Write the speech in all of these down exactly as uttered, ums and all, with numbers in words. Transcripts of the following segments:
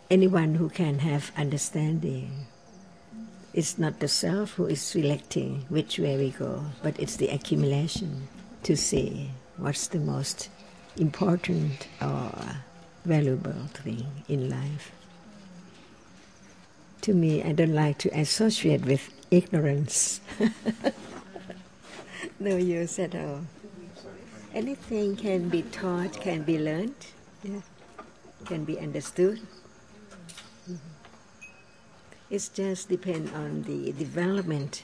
anyone who can have understanding. It's not the self who is selecting which way we go, but it's the accumulation to see what's the most important or valuable thing in life. To me, I don't like to associate with ignorance. No use at all. Anything can be taught, can be learned, yeah, can be understood. Mm-hmm. It just depends on the development.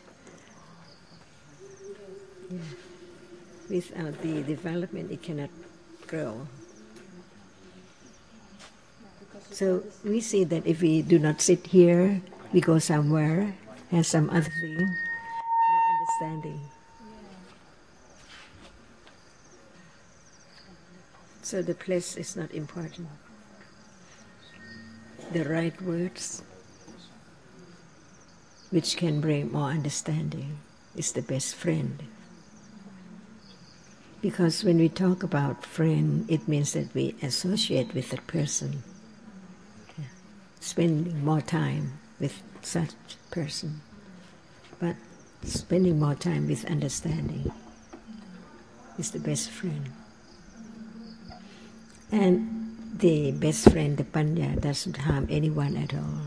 Yeah. Without the development, it cannot grow. So we see that if we do not sit here, we go somewhere, have some other thing, no understanding. So the place is not important. The right words, which can bring more understanding, is the best friend. Because when we talk about friend, it means that we associate with that person, okay. Spending more time with such person, but spending more time with understanding is the best friend. And the best friend, the panya, doesn't harm anyone at all.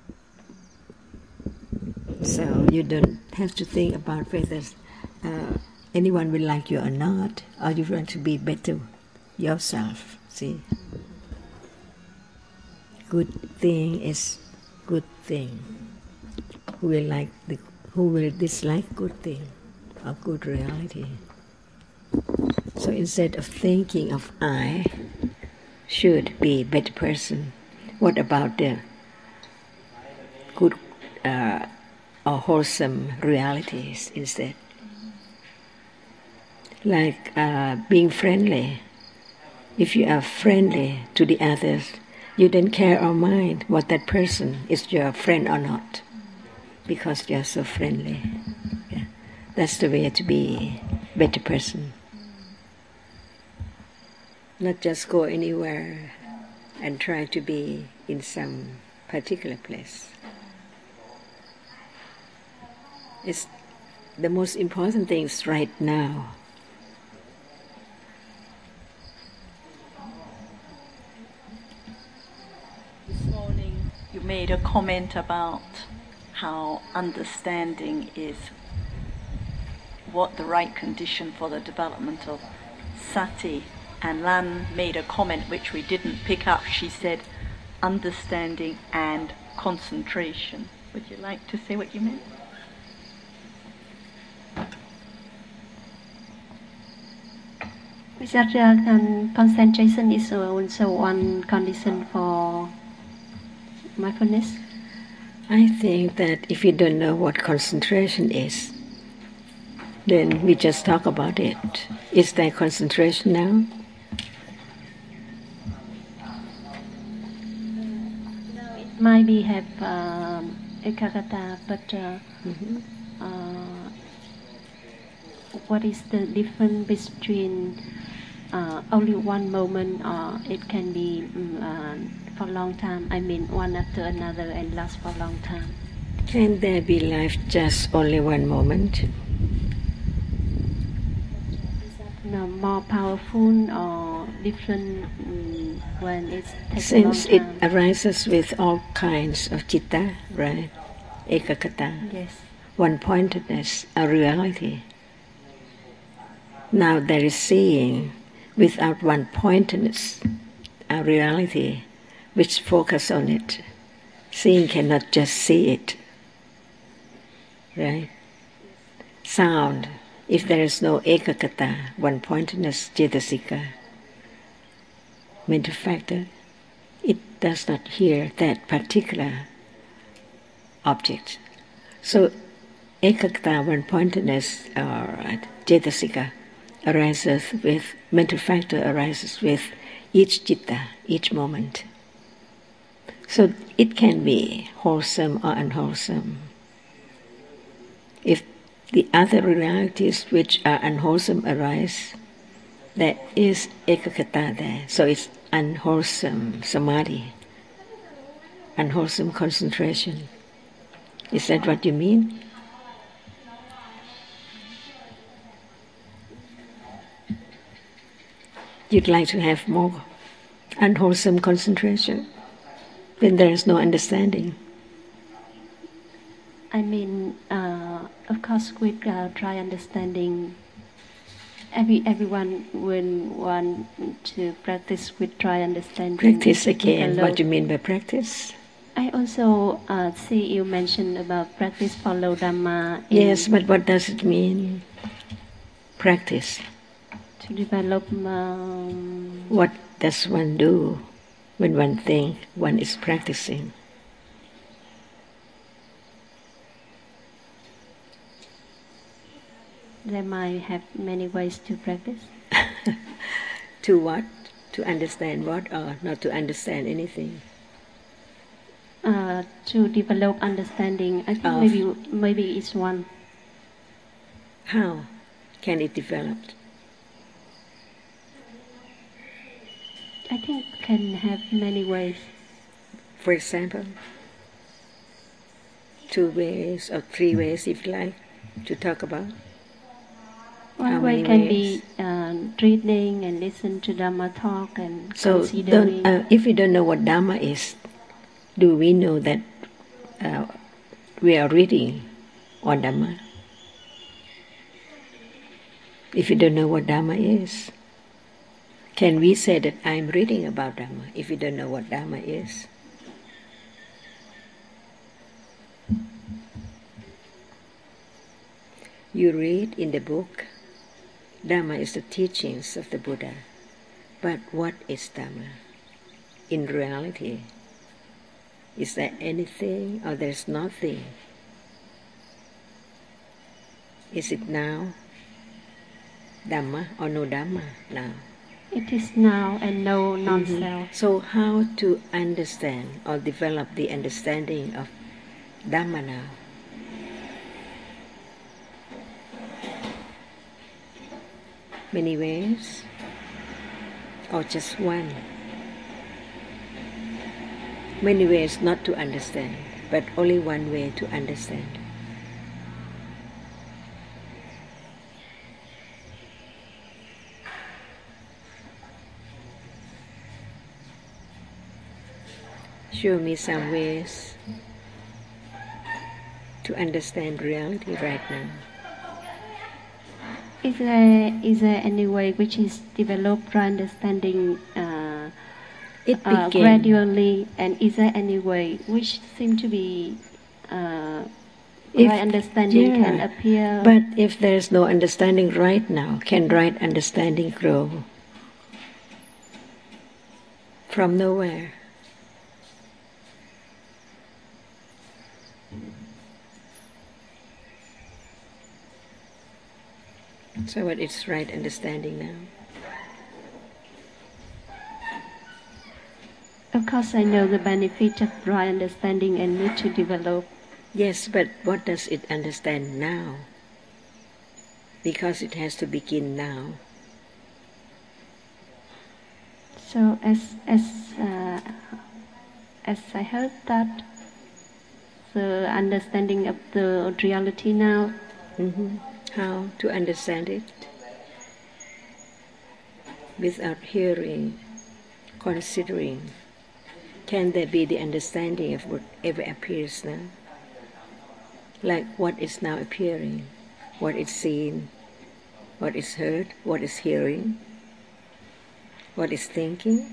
So you don't have to think about whether uh, anyone will like you or not, or you want to be better yourself. See, good thing is good thing. Who will like the, who will dislike good thing or good reality? So instead of thinking of I should be a better person, what about the good uh, or wholesome realities instead? Like uh, being friendly. If you are friendly to the others, you don't care or mind what that person is your friend or not, because you are so friendly. Yeah. That's the way to be a better person. Not just go anywhere and try to be in some particular place. It's the most important thing is right now. This morning you made a comment about how understanding is what the right condition for the development of sati. And Lan made a comment which we didn't pick up. She said understanding and concentration. Would you like to say what you meant? Is that uh, concentration is also one condition for mindfulness? I think that if you don't know what concentration is, then we just talk about it. Is there concentration now? No, it might be have um, ekaggata, but uh, mm-hmm. uh, what is the difference between uh, only one moment, or it can be um, uh, for a long time? I mean, one after another and last for a long time. Can there be life just only one moment? No, more powerful or different um, when it takes Since a long it time? arises with all kinds of citta, right? Ekaggata. Yes. One-pointedness, a reality. Now there is seeing without one-pointedness, a reality which focus on it. Seeing cannot just see it, right? Sound. If there is no ekaggata, one-pointedness, cetasika, mental factor, it does not hear that particular object. So, ekaggata, one-pointedness, or cetasika, arises with, mental factor arises with each citta, each moment. So, it can be wholesome or unwholesome. If the other realities which are unwholesome arise, there is ekaggata there, so it's unwholesome samadhi. unwholesome concentration. Is that what you mean? You'd like to have more unwholesome concentration when there is no understanding. I mean, uh, of course, with uh, try understanding, every everyone will want to practice with try understanding. Practice again. What do you mean by practice? I also uh, see you mentioned about practice follow Dhamma. Yes, but what does it mean? Practice. To develop. Um, what does one do when one thinks one is practicing? There might have many ways to practice. To what? To understand what, or not to understand anything? Uh, to develop understanding. I think of maybe maybe it's one. How can it develop? I think can have many ways. For example, two ways or three ways, if you like, to talk about. One How way many can ways? be uh, reading and listen to Dhamma talk and So considering. don't, uh, if we don't know what Dhamma is, do we know that uh, we are reading on Dhamma? If you don't know what Dhamma is, can we say that I'm reading about Dhamma if we don't know what Dhamma is? You read in the book, Dhamma is the teachings of the Buddha. But what is Dhamma? In reality, is there anything or there's nothing? Is it now Dhamma or no Dhamma now? It is now and no non-self. Mm-hmm. So how to understand or develop the understanding of Dhamma now? Many ways or just one? Many ways not to understand, but only one way to understand. Show me some ways to understand reality right now. Is there is there any way which is developed understanding uh, It uh, began, gradually, and is there any way which seem to be uh, if, right understanding yeah, can appear? But if there is no understanding right now, can right understanding grow? From nowhere. So what is right understanding now? Of course, I know the benefit of right understanding and need to develop. Yes, but what does it understand now? Because it has to begin now. So as as uh, as I heard that the understanding of the reality now. Mm-hmm. How to understand it? Without hearing, considering, can there be the understanding of whatever appears now? Like what is now appearing, what is seen, what is heard, what is hearing, what is thinking,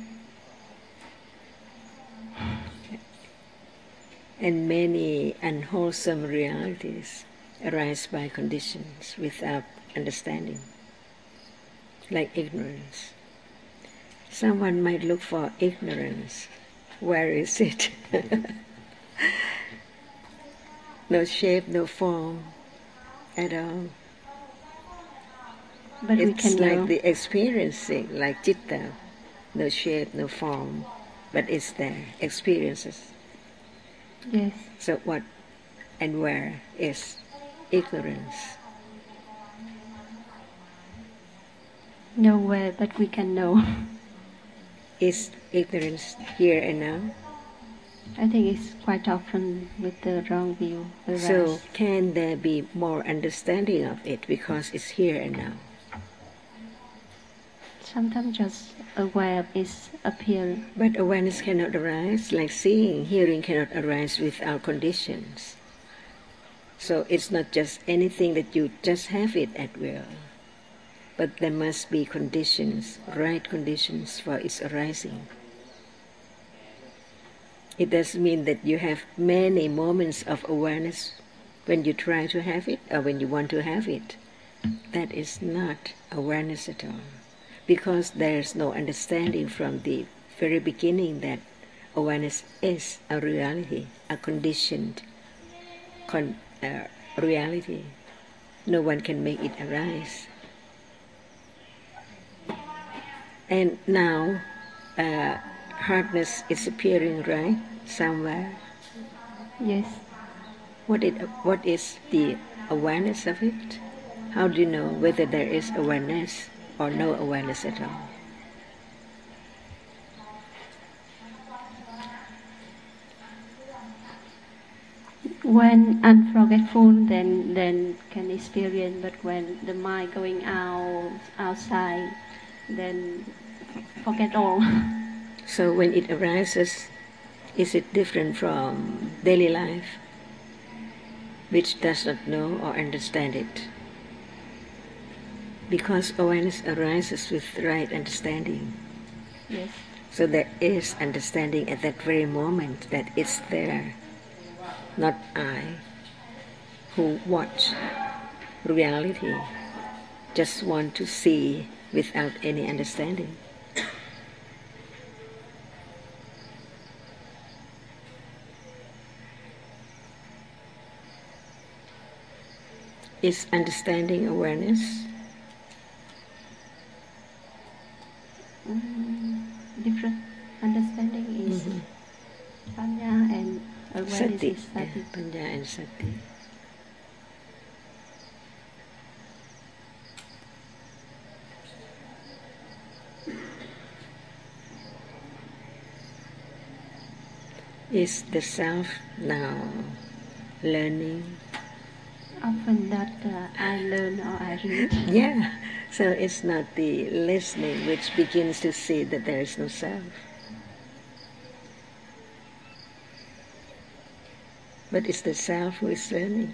and many unwholesome realities arise by conditions without understanding, like ignorance. Someone might look for ignorance. Where is it? No shape, no form at all. But it's we can like know. the experiencing, like citta, no shape, no form, but it's there, experiences. Yes. So what and where is ignorance? Nowhere, but we can know. Is ignorance here and now? I think it's quite often with the wrong view. arise. So can there be more understanding of it because it's here and now? Sometimes just aware of its appearance. But awareness cannot arise, like seeing, hearing cannot arise without conditions. So it's not just anything that you just have it at will, but there must be conditions, right conditions for its arising. It doesn't mean that you have many moments of awareness when you try to have it or when you want to have it. That is not awareness at all, because there's no understanding from the very beginning that awareness is a reality, a conditioned con- uh, reality. No one can make it arise. And now, uh, hardness is appearing, right, somewhere. Yes. What it, what is the awareness of it? How do you know whether there is awareness or no awareness at all? When unforgetful, then then can experience. But when the mind going out outside, then forget all. So when it arises, is it different from daily life, which does not know or understand it? Because awareness arises with right understanding. Yes. So there is understanding at that very moment that it's there. Not I, who watch reality, just want to see without any understanding. Is understanding awareness? Mm, different understanding is Mhm. panya and awareness Sati, is sati. yeah, panya and sati. Is the self now learning? Often that uh, I learn or I read. Yeah, so it's not the listening which begins to see that there is no self. But it's the self who is learning.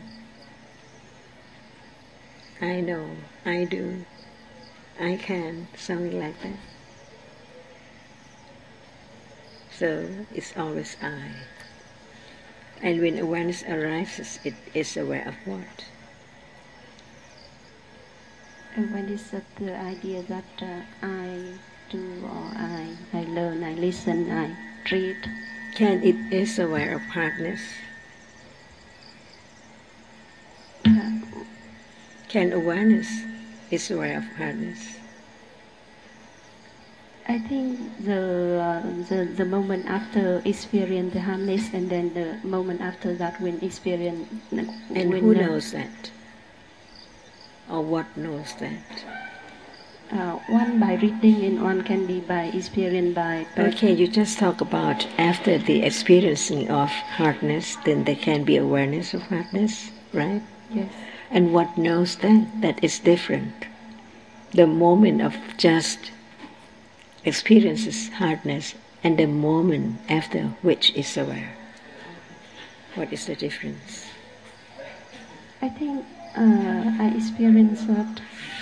I know, I do, I can, something like that. So it's always I. And when awareness arises, it is aware of what? And when is that the idea that uh, I do or I I learn, I listen, I read. Can it is aware of hardness? Uh, Can awareness is aware of hardness? I think the, uh, the the moment after experience the harmless, and then the moment after that when experience. And when, who uh, knows that? Or what knows that? Uh, one by reading and one can be by experience by. Okay, you just talk about after the experiencing of hardness, then there can be awareness of hardness, right? Yes. And what knows that? That is different. The moment of just experiences hardness and the moment after which is aware. What is the difference? I think uh, I experience that.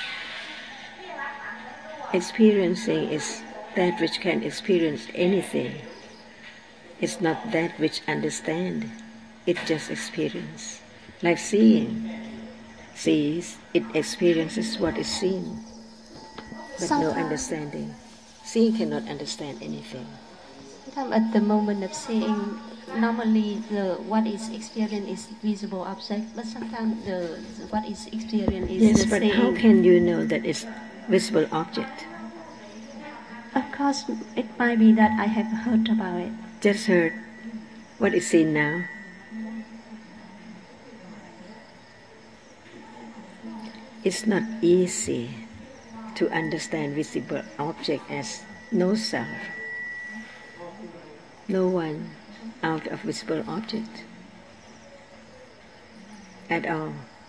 Experiencing is that which can experience anything. It's not that which understand. It just experience. Like seeing. Sees, it experiences what is seen, but no Sometimes, understanding. Seeing cannot understand anything. sometimes at the moment of seeing, normally the what is experienced is visible object, but sometimes the what is experienced is Yes, the but seeing. how can you know that it's visible object? Of course, it might be that I have heard about it. Just heard. What is seen now? It's not easy to understand visible object as no self. No one out of visible object at all.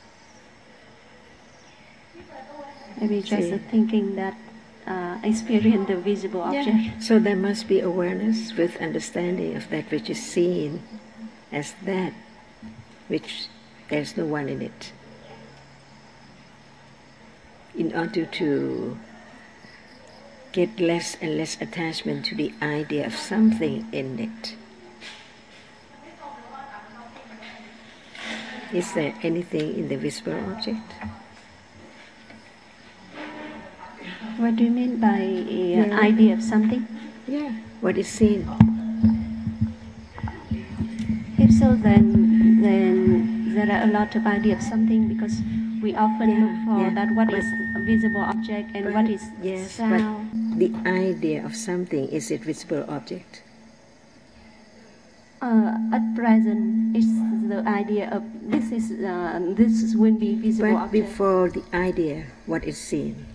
Maybe just See? thinking that uh, experience the visible object. Yeah. So there must be awareness with understanding of that which is seen as that which there's no one in it. In order to get less and less attachment to the idea of something in it. Is there anything in the visible object? What do you mean by uh, Yeah. idea of something? Yeah, what is seen. If so, then then there are a lot of idea of something, because we often Yeah, look for yeah, that what but- is a visible object and But- what is yes, sound. but the idea of something, is it visible object? Uh, at present, it's the idea of this is uh, this is will be visible But object. before the idea, what is seen?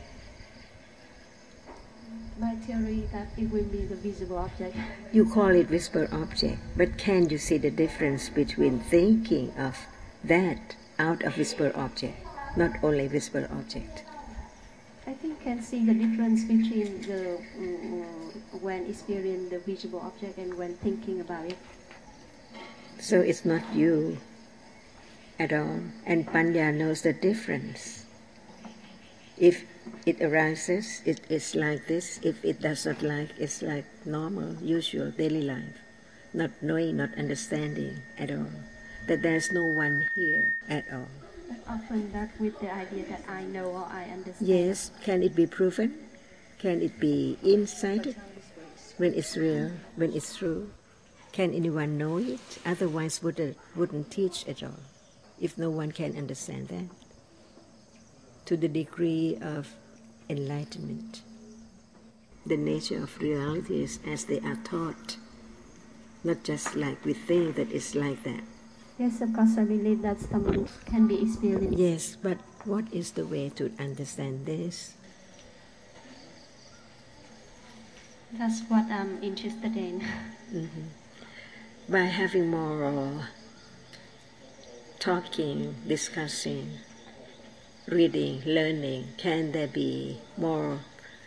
My theory that it will be the visible object. You call it visible object, but can you see the difference between thinking of that out of visible object, not only visible object? I think can see the difference between the uh, when experience the visible object and when thinking about it. So it's not you at all, and Panya knows the difference. If it arises, it is like this. If it does not like, it's like normal, usual, daily life. Not knowing, not understanding at all. That there's no one here at all. But often that with the idea that I know or I understand. Yes, can it be proven? Can it be insighted? When it's real, when it's true? Can anyone know it? Otherwise Buddha wouldn't teach at all, if no one can understand that. To the degree of enlightenment, the nature of reality is as they are taught, not just like we think that it's like that. Yes, of course, I believe that someone can be experienced. Yes, but what is the way to understand this? That's what I'm interested in. Mm-hmm. By having more talking, discussing, reading, learning, can there be more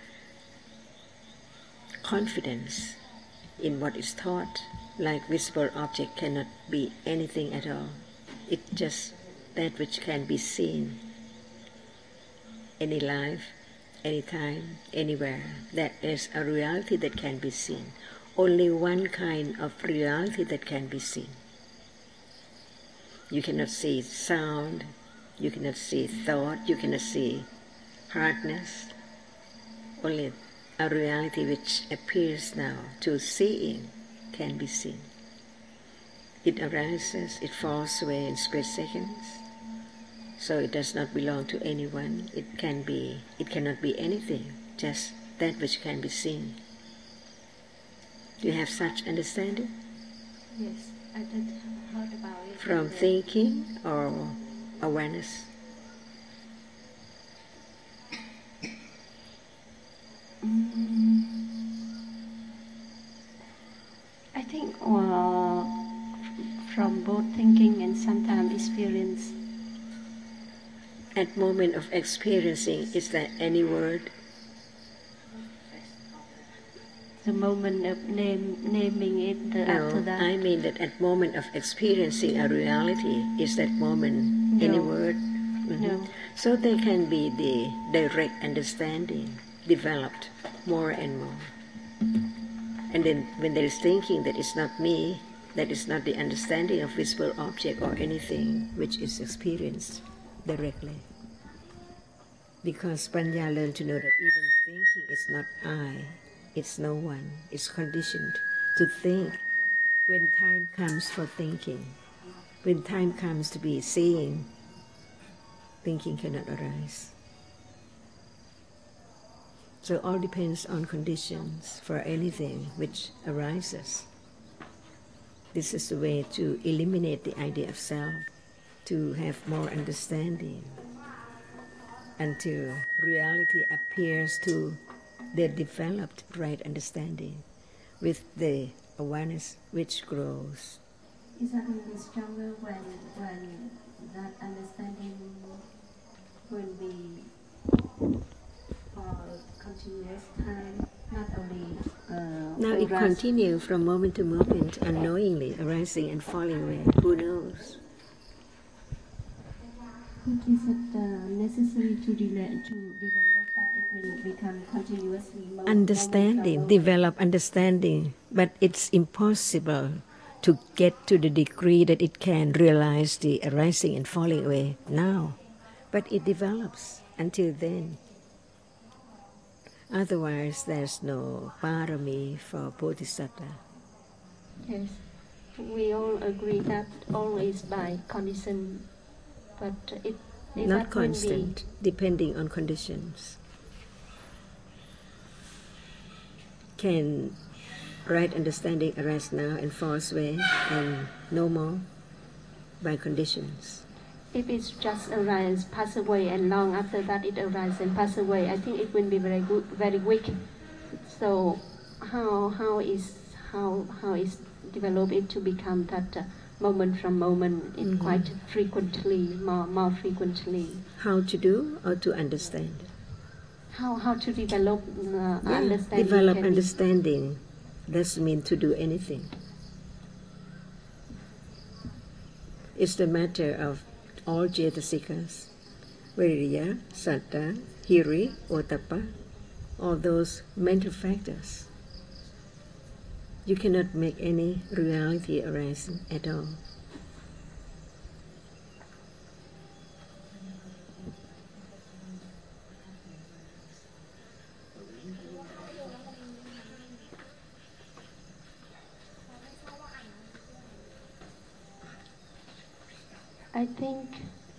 confidence in what is taught? Like visible object cannot be anything at all. It's just that which can be seen any life, anytime, anywhere. That is a reality that can be seen. Only one kind of reality that can be seen. You cannot see sound, you cannot see thought, you cannot see hardness. Only a reality which appears now to seeing can be seen. It arises, it falls away in split seconds. So it does not belong to anyone. It can be, it cannot be anything, just that which can be seen. Do you have such understanding? Yes, I did heard about it. From thinking or awareness? Mm, I think uh, from both thinking and sometimes experience. At moment of experiencing, is there any word? The moment of name, naming it the, No, after that. I mean that at moment of experiencing a reality, is that moment any No. word? Mhm. No. So there can be the direct understanding developed more and more. And then when there is thinking that it's not me, that is not the understanding of visible object or anything which is experienced directly. Because Panya learned to know that even thinking is not I, it's no one, it's conditioned to think. When time comes for thinking, when time comes to be seeing, thinking cannot arise. So all depends on conditions for anything which arises. This is the way to eliminate the idea of self, to have more understanding, until reality appears to the developed right understanding with the awareness which grows. Is that will be stronger when when that understanding will be for continuous time, not only uh, Now it arise- continues from moment to moment, unknowingly arising and falling away. Who knows? Is it uh, necessary to, de- to develop that it will become continuously mo- Understanding, moment from moment? develop understanding, but it's impossible to get to the degree that it can realize the arising and falling away now. But it develops until then. Otherwise, there's no parami for Bodhisattva. Yes, we all agree that all is by condition, but it is Not that when constant, depending on conditions. Can right understanding arise now and falls away and no more by conditions? we, if it's just arise, pass away, and long after that it arises and pass away, I think it will be very good, very weak. So, how how is how how is develop it to become that uh, moment from moment, it Mhm. quite frequently, more more frequently. How to do or to understand? How how to develop uh, Yeah, understanding? develop can be- understanding doesn't mean to do anything. It's the matter of all Jetasikas, Viriya, Satta, Hiri, Ottappa, all those mental factors. You cannot make any reality arise at all. I think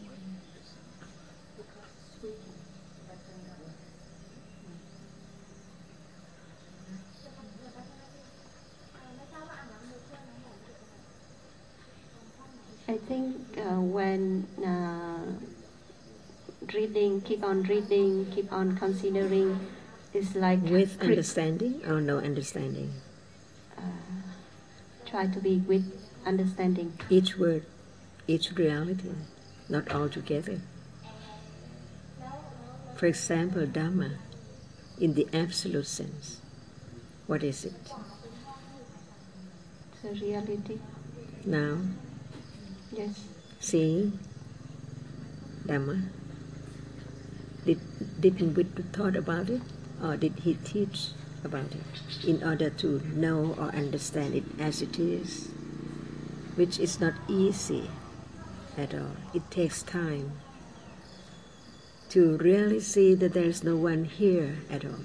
I think uh, when uh, reading, keep on reading, keep on considering, is like With cre- understanding or no understanding? uh, try to be with understanding. Each word, each reality, not all together. For example, Dhamma, in the absolute sense, what is it? The reality, Now, yes. seeing Dhamma, did, did Buddha thought about it, or did he teach about it in order to know or understand it as it is, which is not easy at all. It takes time to really see that there is no one here at all.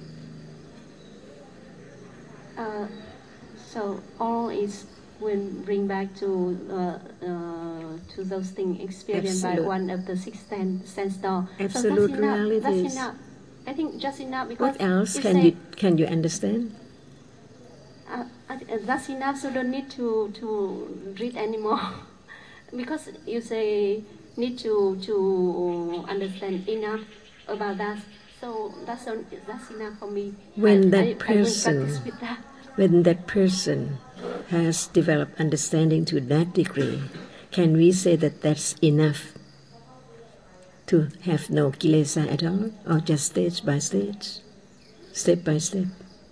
Uh, so all is will bring back to uh, uh, to those things experienced by Absolute. one of the six sen- sense door. Absolute so that's enough. realities. That's enough. I think just enough because What else you can say, you can you understand? Uh, uh, that's enough, so don't need to, to read anymore. Because you say need to to understand enough about that. So that's on, that's enough for me. When I, that I, I will person, practice with that. when that person has developed understanding to that degree, can we say that that's enough to have no kilesa at all, or just stage by stage, step by step?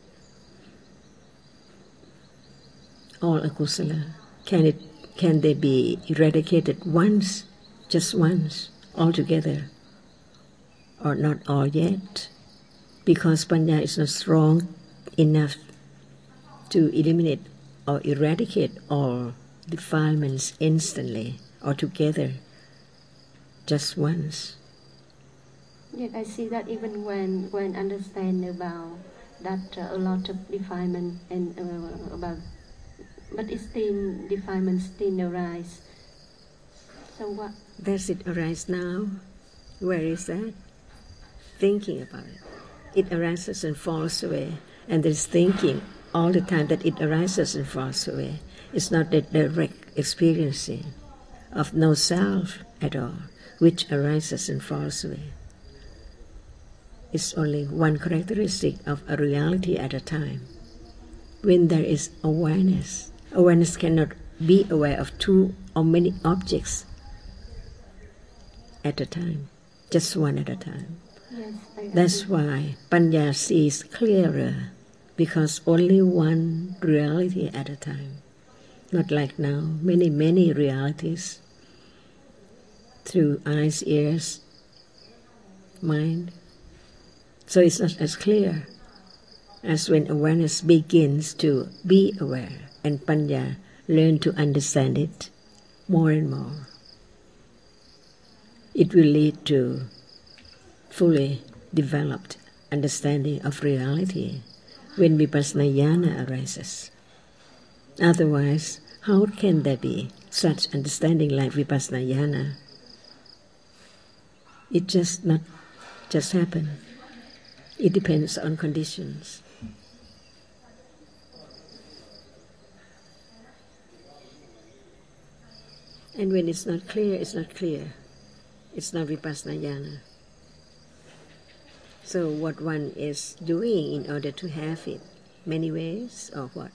All akusala, can it can they be eradicated once, just once, altogether, or not all yet? Because panya is not strong enough to eliminate or eradicate all defilements instantly or together, just once. Yet I see that even when when understand about that uh, a lot of defilement and uh, about, but it's still defilement still arise. So what? Does it arise now? Where is that? Thinking about it. It arises and falls away, and there's thinking all the time that it arises and falls away. It's not the direct experiencing of no self at all, which arises and falls away. It's only one characteristic of a reality at a time. when there is awareness. Awareness cannot be aware of two or many objects at a time, just one at a time. Yes, I That's agree. why Panya sees clearer, because only one reality at a time. Not like now, many, many realities through eyes, ears, mind. So it's not as clear as when awareness begins to be aware and Panya learn to understand it more and more. It will lead to fully developed understanding of reality when Vipassana Jnana arises. Otherwise, how can there be such understanding like Vipassana Jnana? It just not just happen. It depends on conditions. And when it's not clear, it's not clear. It's not Vipassana Jnana. So what one is doing in order to have it, many ways or what?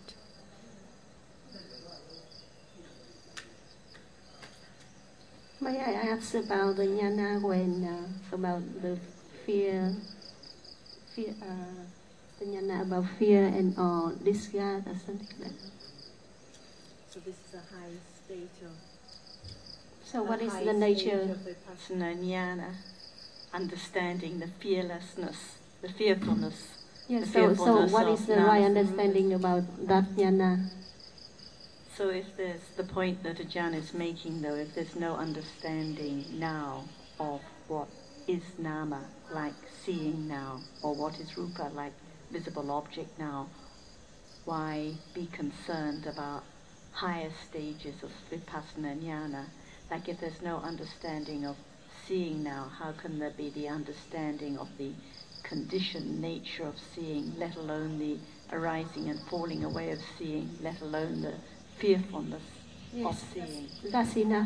May I ask about the jnana when uh, about the fear, fear, uh, the jnana about fear and or disgust or something like that. So this is a high state of. So what a is high the nature? state of Vipassana Jnana, understanding the fearlessness, the fearfulness. Yes. the So so fearfulness what of is the right namas and understanding rupas. about that jnana? So if there's the point that Ajahn is making, though, if there's no understanding now of what is nama, like seeing now, or what is rupa, like visible object now, why be concerned about higher stages of vipassana jnana? Like if there's no understanding of seeing now, how can there be the understanding of the conditioned nature of seeing, let alone the arising and falling away of seeing, let alone the fearfulness Yes, of seeing? That's enough.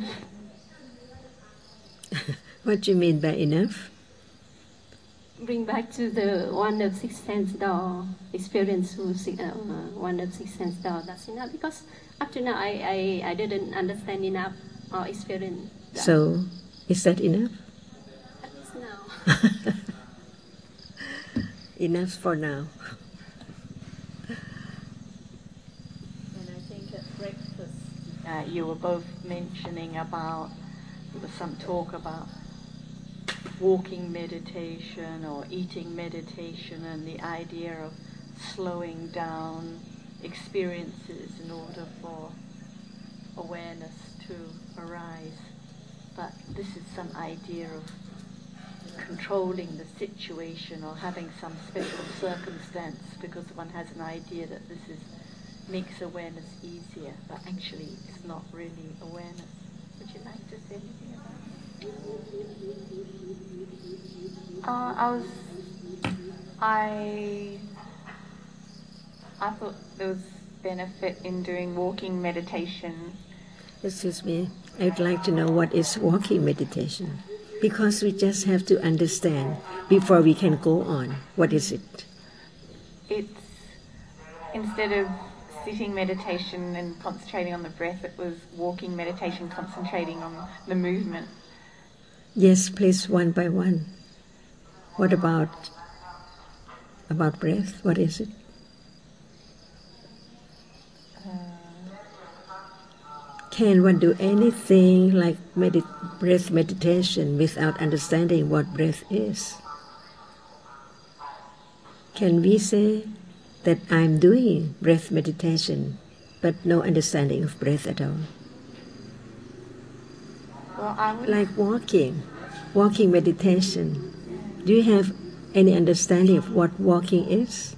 What do you mean by enough? Bring back to the one of six sense door experience who uh, one of six sense door. That's enough because up to now I, I, I didn't understand enough or experience that. So, is that enough? At least now. Enough for now. And I think at breakfast uh, you were both mentioning about, there was some talk about walking meditation or eating meditation and the idea of slowing down experiences in order for awareness to arise. But this is some idea of controlling the situation or having some special circumstance because one has an idea that this is makes awareness easier, but actually it's not really awareness. Would you like to say anything about it? Uh, I was, I, I thought there was benefit in doing walking meditation. Excuse me, I'd like to know what is walking meditation. Because we just have to understand before we can go on. What is it? It's, instead of sitting meditation and concentrating on the breath, it was walking meditation, concentrating on the movement. Yes, please, one by one. What about about breath? What is it? Can one do anything like medit- breath meditation without understanding what breath is? Can we say that I'm doing breath meditation but no understanding of breath at all? Well, I would, Like walking, walking meditation. Do you have any understanding of what walking is?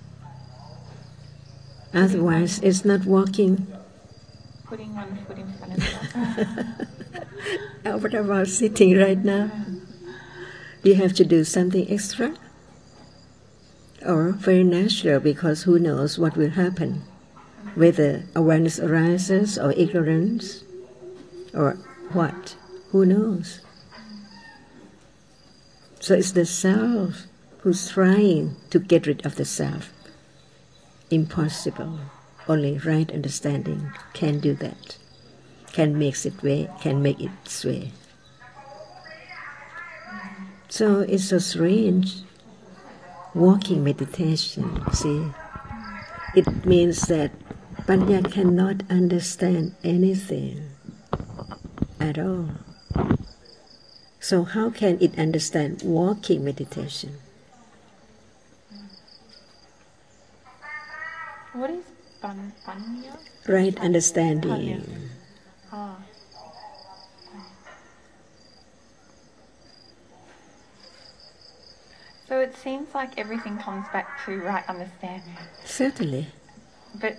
Otherwise, it's not walking. putting one foot in front of the other. What about sitting right now? Do you have to do something extra? Or very natural, because who knows what will happen? Whether awareness arises or ignorance or what? Who knows? So it's the self who's trying to get rid of the self impossible. Only right understanding can do that, can make it way, can make it sway. So it's so strange. Walking meditation, see, it means that Panya cannot understand anything at all. So how can it understand walking meditation? What is pan- panya? Right understanding. Ah. So it seems like everything comes back to right understanding. Certainly. But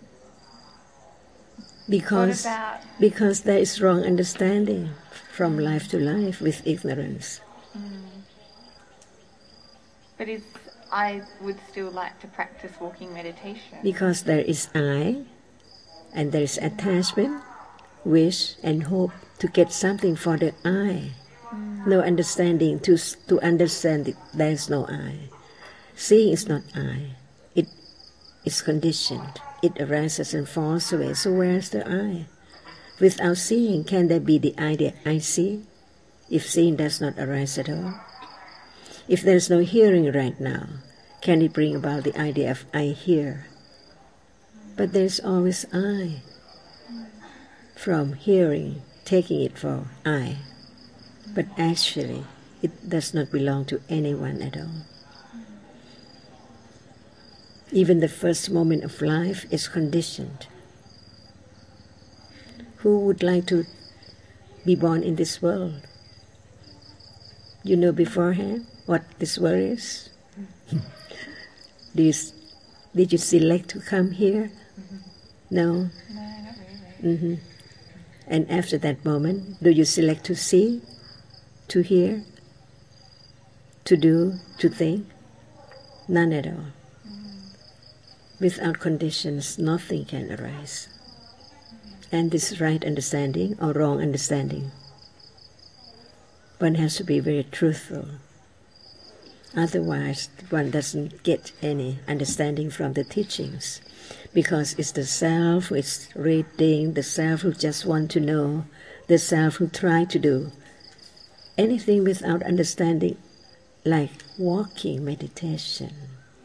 Because, what about... because there is wrong understanding from life to life with ignorance. Mm. But is, I would still like to practice walking meditation. Because there is I, and there is attachment, wish, and hope to get something for the I. Mm. No understanding to to understand that there is no I. Seeing is not I. It is conditioned. It arises and falls away. So where is the I? Without seeing, can there be the idea I see? If seeing does not arise at all? If there is no hearing right now, can it bring about the idea of I hear? But there is always I. From hearing, taking it for I. But actually, it does not belong to anyone at all. Even the first moment of life is conditioned. Who would like to be born in this world? You know beforehand what this world is? Do you, did you select to come here? Mm-hmm. No? No, not really. Mm-hmm. And after that moment, do you select to see, to hear, to do, to think? None at all. Without conditions, nothing can arise. And this right understanding or wrong understanding, one has to be very truthful. Otherwise, one doesn't get any understanding from the teachings, because it's the self who is reading, the self who just want to know, the self who try to do. Anything without understanding, like walking meditation.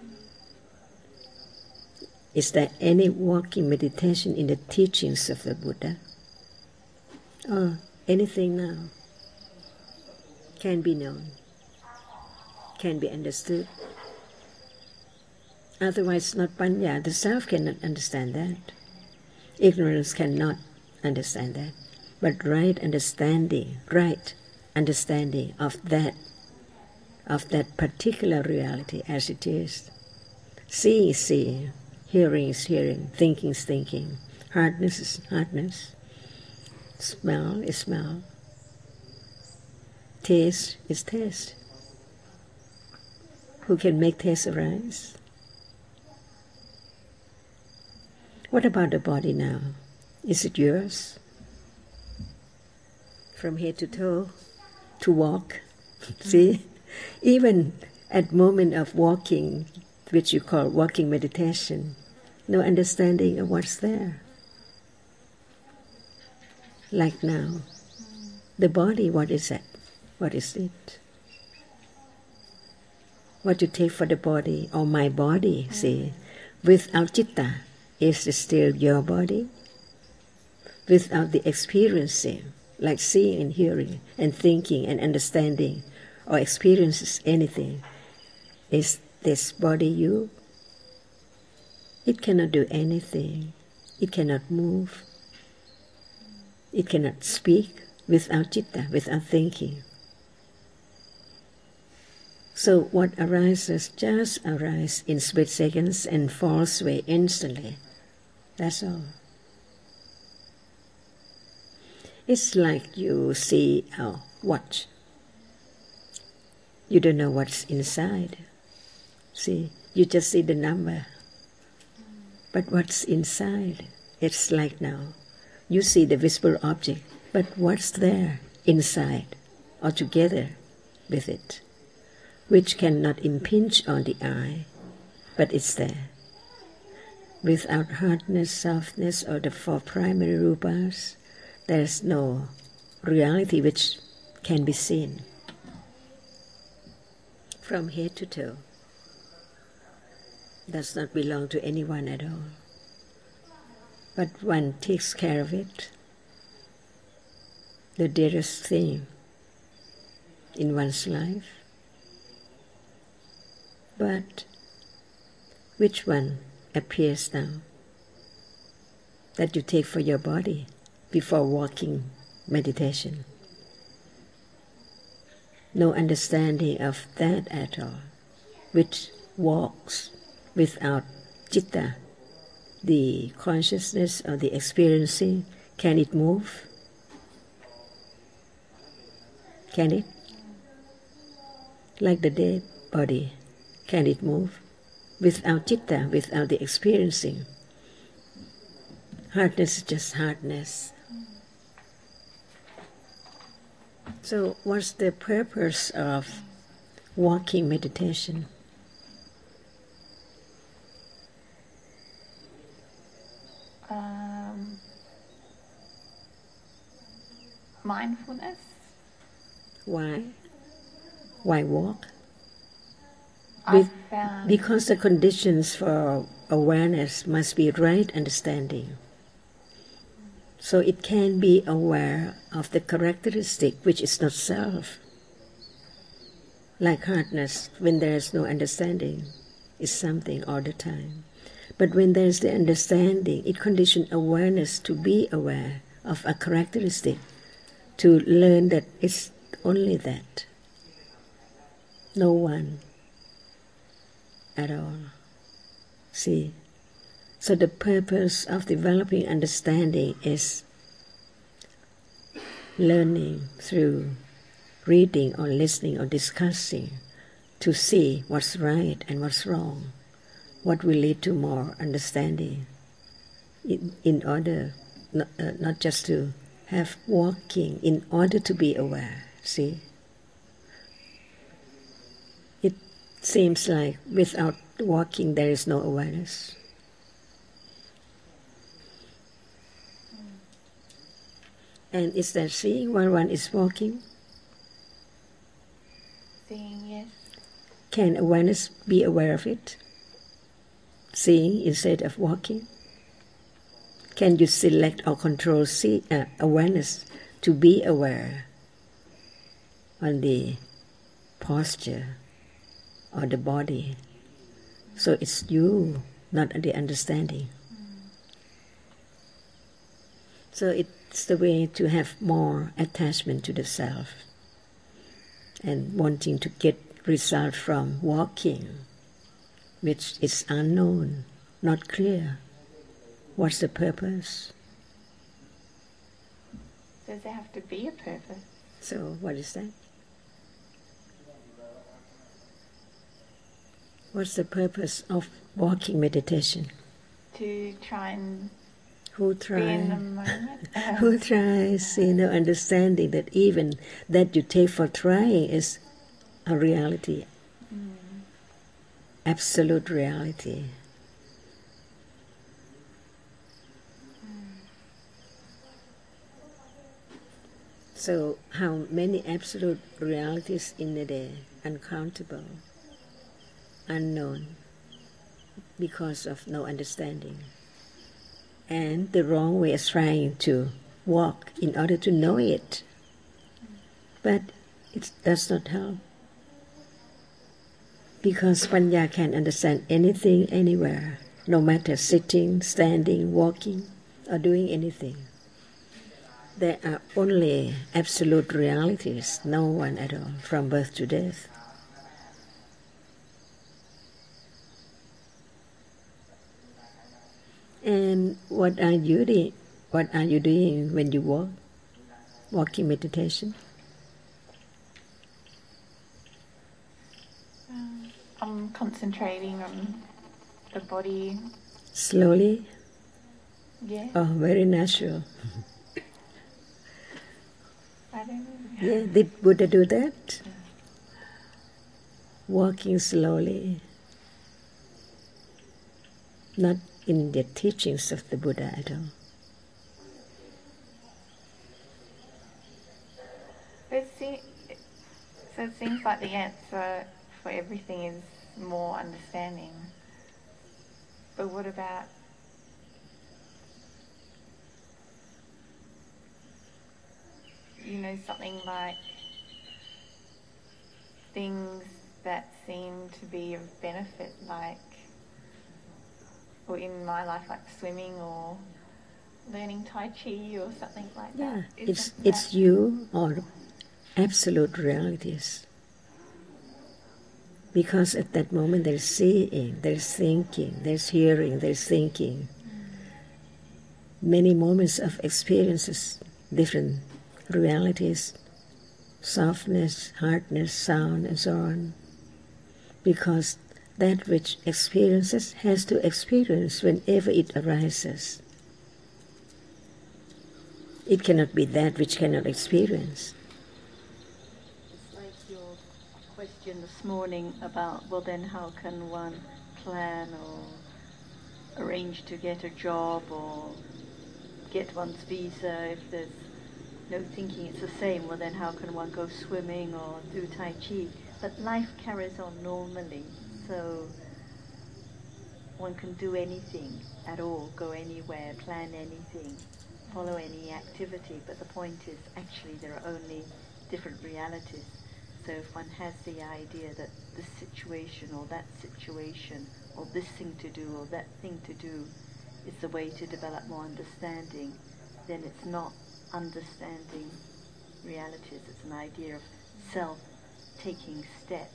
Is there any walking meditation in the teachings of the Buddha? Or anything now can be known, can be understood. Otherwise, not panya. The self cannot understand that. Ignorance cannot understand that. But right understanding, right understanding of that, of that particular reality as it is. Seeing is seeing. Hearing is hearing, thinking is thinking, hardness is hardness, smell is smell, taste is taste. Who can make taste arise? What about the body now? Is it yours? From head to toe, to walk? See, even at moment of walking, which you call walking meditation, no understanding of what's there. Like now, the body, what is it? What is it? What you take for the body, or my body, see, without citta, is it still your body? Without the experiencing, like seeing and hearing and thinking and understanding, or experiences anything, is this body you? It cannot do anything. It cannot move. It cannot speak without citta, without thinking. So what arises just arises in split seconds and falls away instantly. That's all. It's like you see a watch. You don't know what's inside. See, you just see the number. But what's inside? It's like now. You see the visible object, but what's there inside or together with it, which cannot impinge on the eye, but it's there. Without hardness, softness, or the four primary rupas, there is no reality which can be seen from head to toe. Does not belong to anyone at all. But one takes care of it. The dearest thing in one's life. But which one appears now that you take for your body before walking meditation? No understanding of that at all, which walks without citta, the consciousness or the experiencing. Can it move? Can it? Like the dead body, can it move? Without citta, without the experiencing. Hardness is just hardness. So what's the purpose of walking meditation? Um, mindfulness. Why? Why walk? I've found Because the conditions for awareness must be right understanding. So it can be aware of the characteristic which is not self. Like hardness, when there is no understanding, is something all the time. But when there is the understanding, it conditions awareness to be aware of a characteristic, to learn that it's only that. No one at all. See? So the purpose of developing understanding is learning through reading or listening or discussing to see what's right and what's wrong, what will lead to more understanding in, in order, not, uh, not just to have walking, in order to be aware, see? It seems like without walking there is no awareness. And is there seeing while one is walking? seeing, yes. Can awareness be aware of it? Seeing instead of walking? Can you select or control see, uh, awareness to be aware on the posture or the body? So it's you, not the understanding. Mm. So it's the way to have more attachment to the self and wanting to get result from walking, which is unknown, not clear. What's the purpose? Does there have to be a purpose? So what is that? What's the purpose of walking meditation? To try and Who be in the tries? moment? Who tries, you know, understanding that even that you take for trying is a reality, Mm. absolute reality. So how many absolute realities in a day? Uncountable, unknown, because of no understanding. And the wrong way is trying to walk in order to know it. But it does not help. Because Panya can understand anything, anywhere, no matter sitting, standing, walking, or doing anything. There are only absolute realities, no one at all, from birth to death. And what are you doing? What are you doing when you walk? Walking meditation? Um, I'm concentrating on the body. Slowly? Yeah. Oh, very natural. I don't know. Yeah, did Buddha do that? Walking slowly, not in the teachings of the Buddha at all. It se- so it seems like the answer for everything is more understanding. But what about you know, something like things that seem to be of benefit, like, or in my life, like swimming or learning Tai Chi or something like Yeah, that. it's Isn't it's that- you or absolute realities. Because at that moment there's seeing, there's thinking, there's hearing, there's thinking. Many moments of experiences, different realities, softness, hardness, sound, and so on. Because that which experiences has to experience whenever it arises. It cannot be that which cannot experience. It's like your question this morning about, well then how can one plan or arrange to get a job or get one's visa if there's no thinking? It's the same. Well then how can one go swimming or do Tai Chi? But life carries on normally, so one can do anything at all, go anywhere, plan anything, follow any activity, but the point is actually there are only different realities. So if one has the idea that this situation or that situation or this thing to do or that thing to do is the way to develop more understanding, then it's not understanding realities, it's an idea of self taking steps.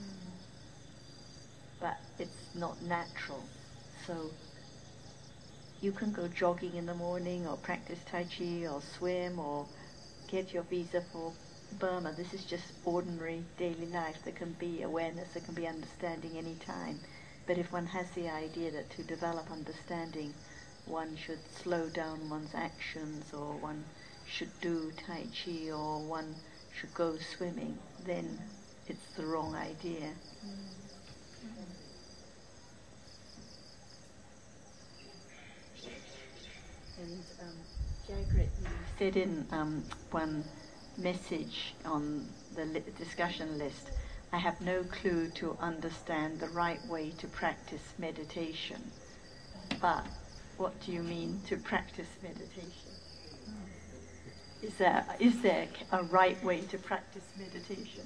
But it's not natural. So you can go jogging in the morning or practice Tai Chi or swim or get your visa for Burma. This is just ordinary daily life. There can be awareness, there can be understanding any time. But if one has the idea that to develop understanding one should slow down one's actions or one should do Tai Chi or one should go swimming, then it's the wrong idea. And um, Jagrit, you said in um, one message on the li- discussion list, I have no clue to understand the right way to practice meditation. But what do you mean to practice meditation? Is there, is there a right way to practice meditation?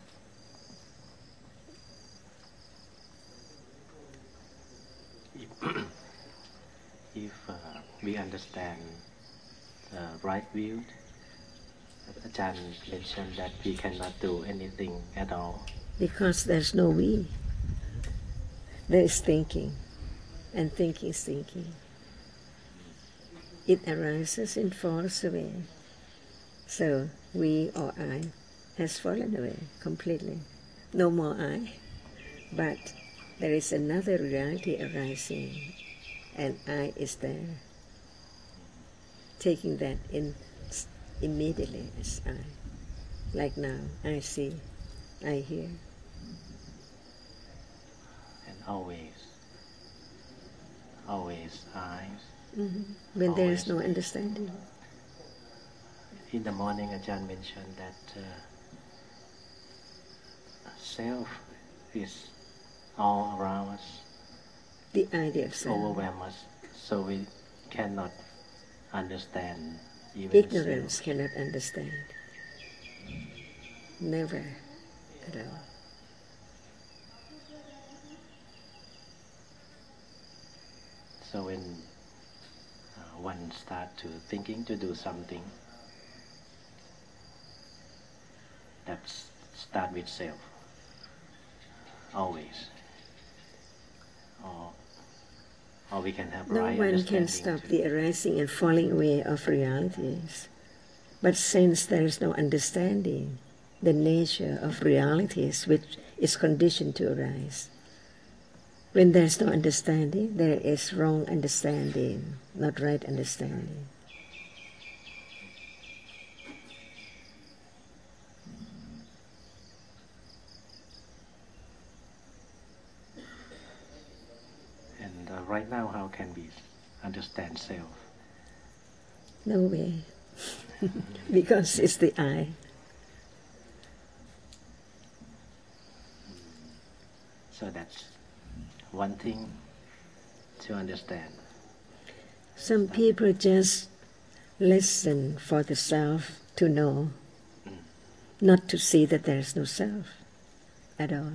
If uh, we understand the right view, Ajahn mentioned that we cannot do anything at all. Because there's no we. There is thinking, and thinking is thinking. It arises and falls away. So we or I has fallen away completely. No more I. But there is another reality arising, and I is there, taking that in immediately as I. Like now, I see, I hear. And always, always eyes. Mm-hmm. When there is no understanding. In the morning, Ajahn mentioned that uh, self is all around us, The idea of self. overwhelm us, so we cannot understand even Ignorance self. cannot understand. Never at all. So when uh, one start to thinking to do something, that's start with self. Always. Or, or we can have No right one understanding can stop too. the arising and falling away of realities. But since there is no understanding, the nature of realities which is conditioned to arise, when there is no understanding, there is wrong understanding, not right understanding. And uh, right now how can we understand self? No way. Because it's the I. So that's one thing to understand. Some people just listen for the self to know, Mm. not to see that there is no self at all.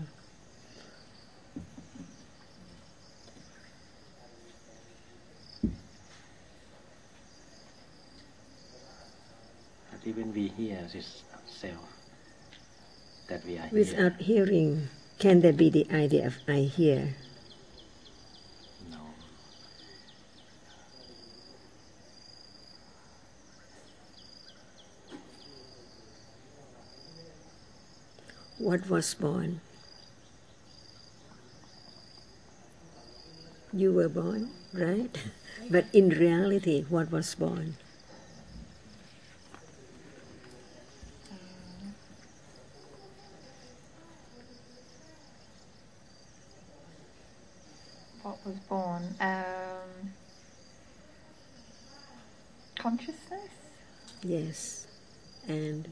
But even we hear this self that we are here. Without hearing, can there be the idea of I hear? No. What was born? You were born, right? But in reality, what was born? What was born? Um, consciousness? Yes. And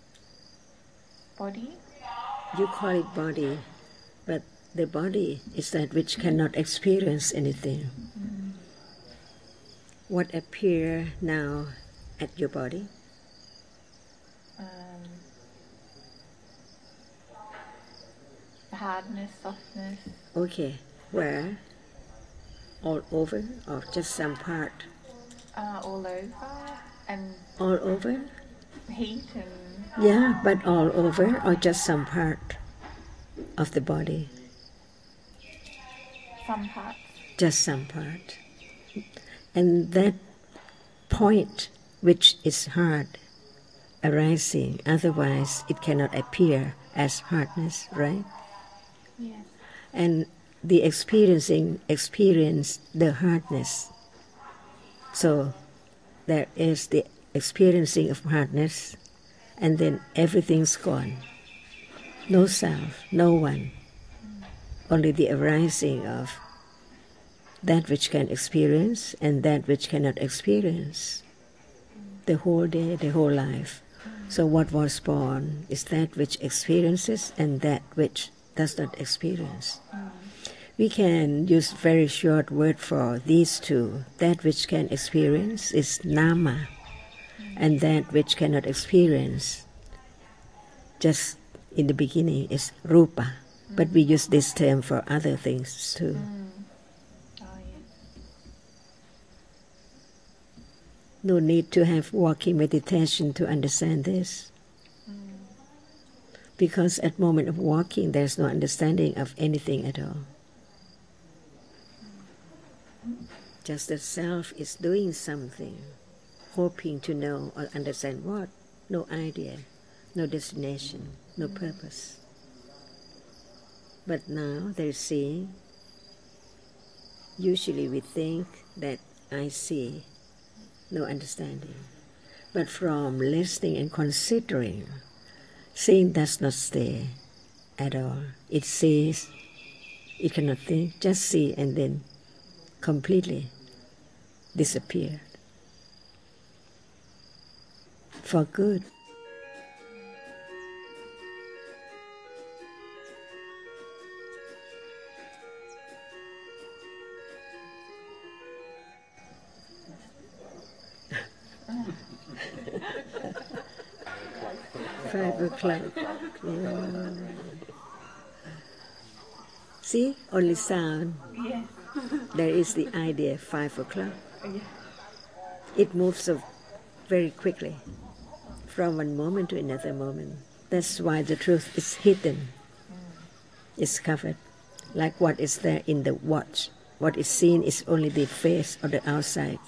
Body? you call it body, but the body is that which cannot experience anything. Mm. What appear now at your body? Um, hardness, softness. Okay. Where? All over or just some part? Uh, all over. And All over? heat and Yeah, but all over or just some part of the body? some parts. Just some part. And that point which is hard arising, otherwise it cannot appear as hardness, right? Yes. And the experiencing experience the hardness. So there is the experiencing of hardness, and then everything's gone. No self, no one. Only the arising of that which can experience and that which cannot experience. The whole day, the whole life. So what was born is that which experiences and that which does not experience. We can use very short word for these two. That which can experience is nama, and that which cannot experience, just in the beginning, is rupa. Mm. But we use this term for other things too. Mm. Oh, yes. No need to have walking meditation to understand this. Mm. Because at moment of walking, there's no understanding of anything at all. Just the self is doing something, hoping to know or understand what. No idea, no destination, no purpose. But now they're seeing. Usually we think that I see, no understanding. But from listening and considering, seeing does not stay at all. It sees, it cannot think, just see and then completely disappear. For good. Five o'clock. Yeah. See, only sound. Yes. There is the idea, five o'clock. Yes. It moves so very quickly from one moment to another moment. That's why the truth is hidden. It's covered. Like what is there in the watch. What is seen is only the face or the outside.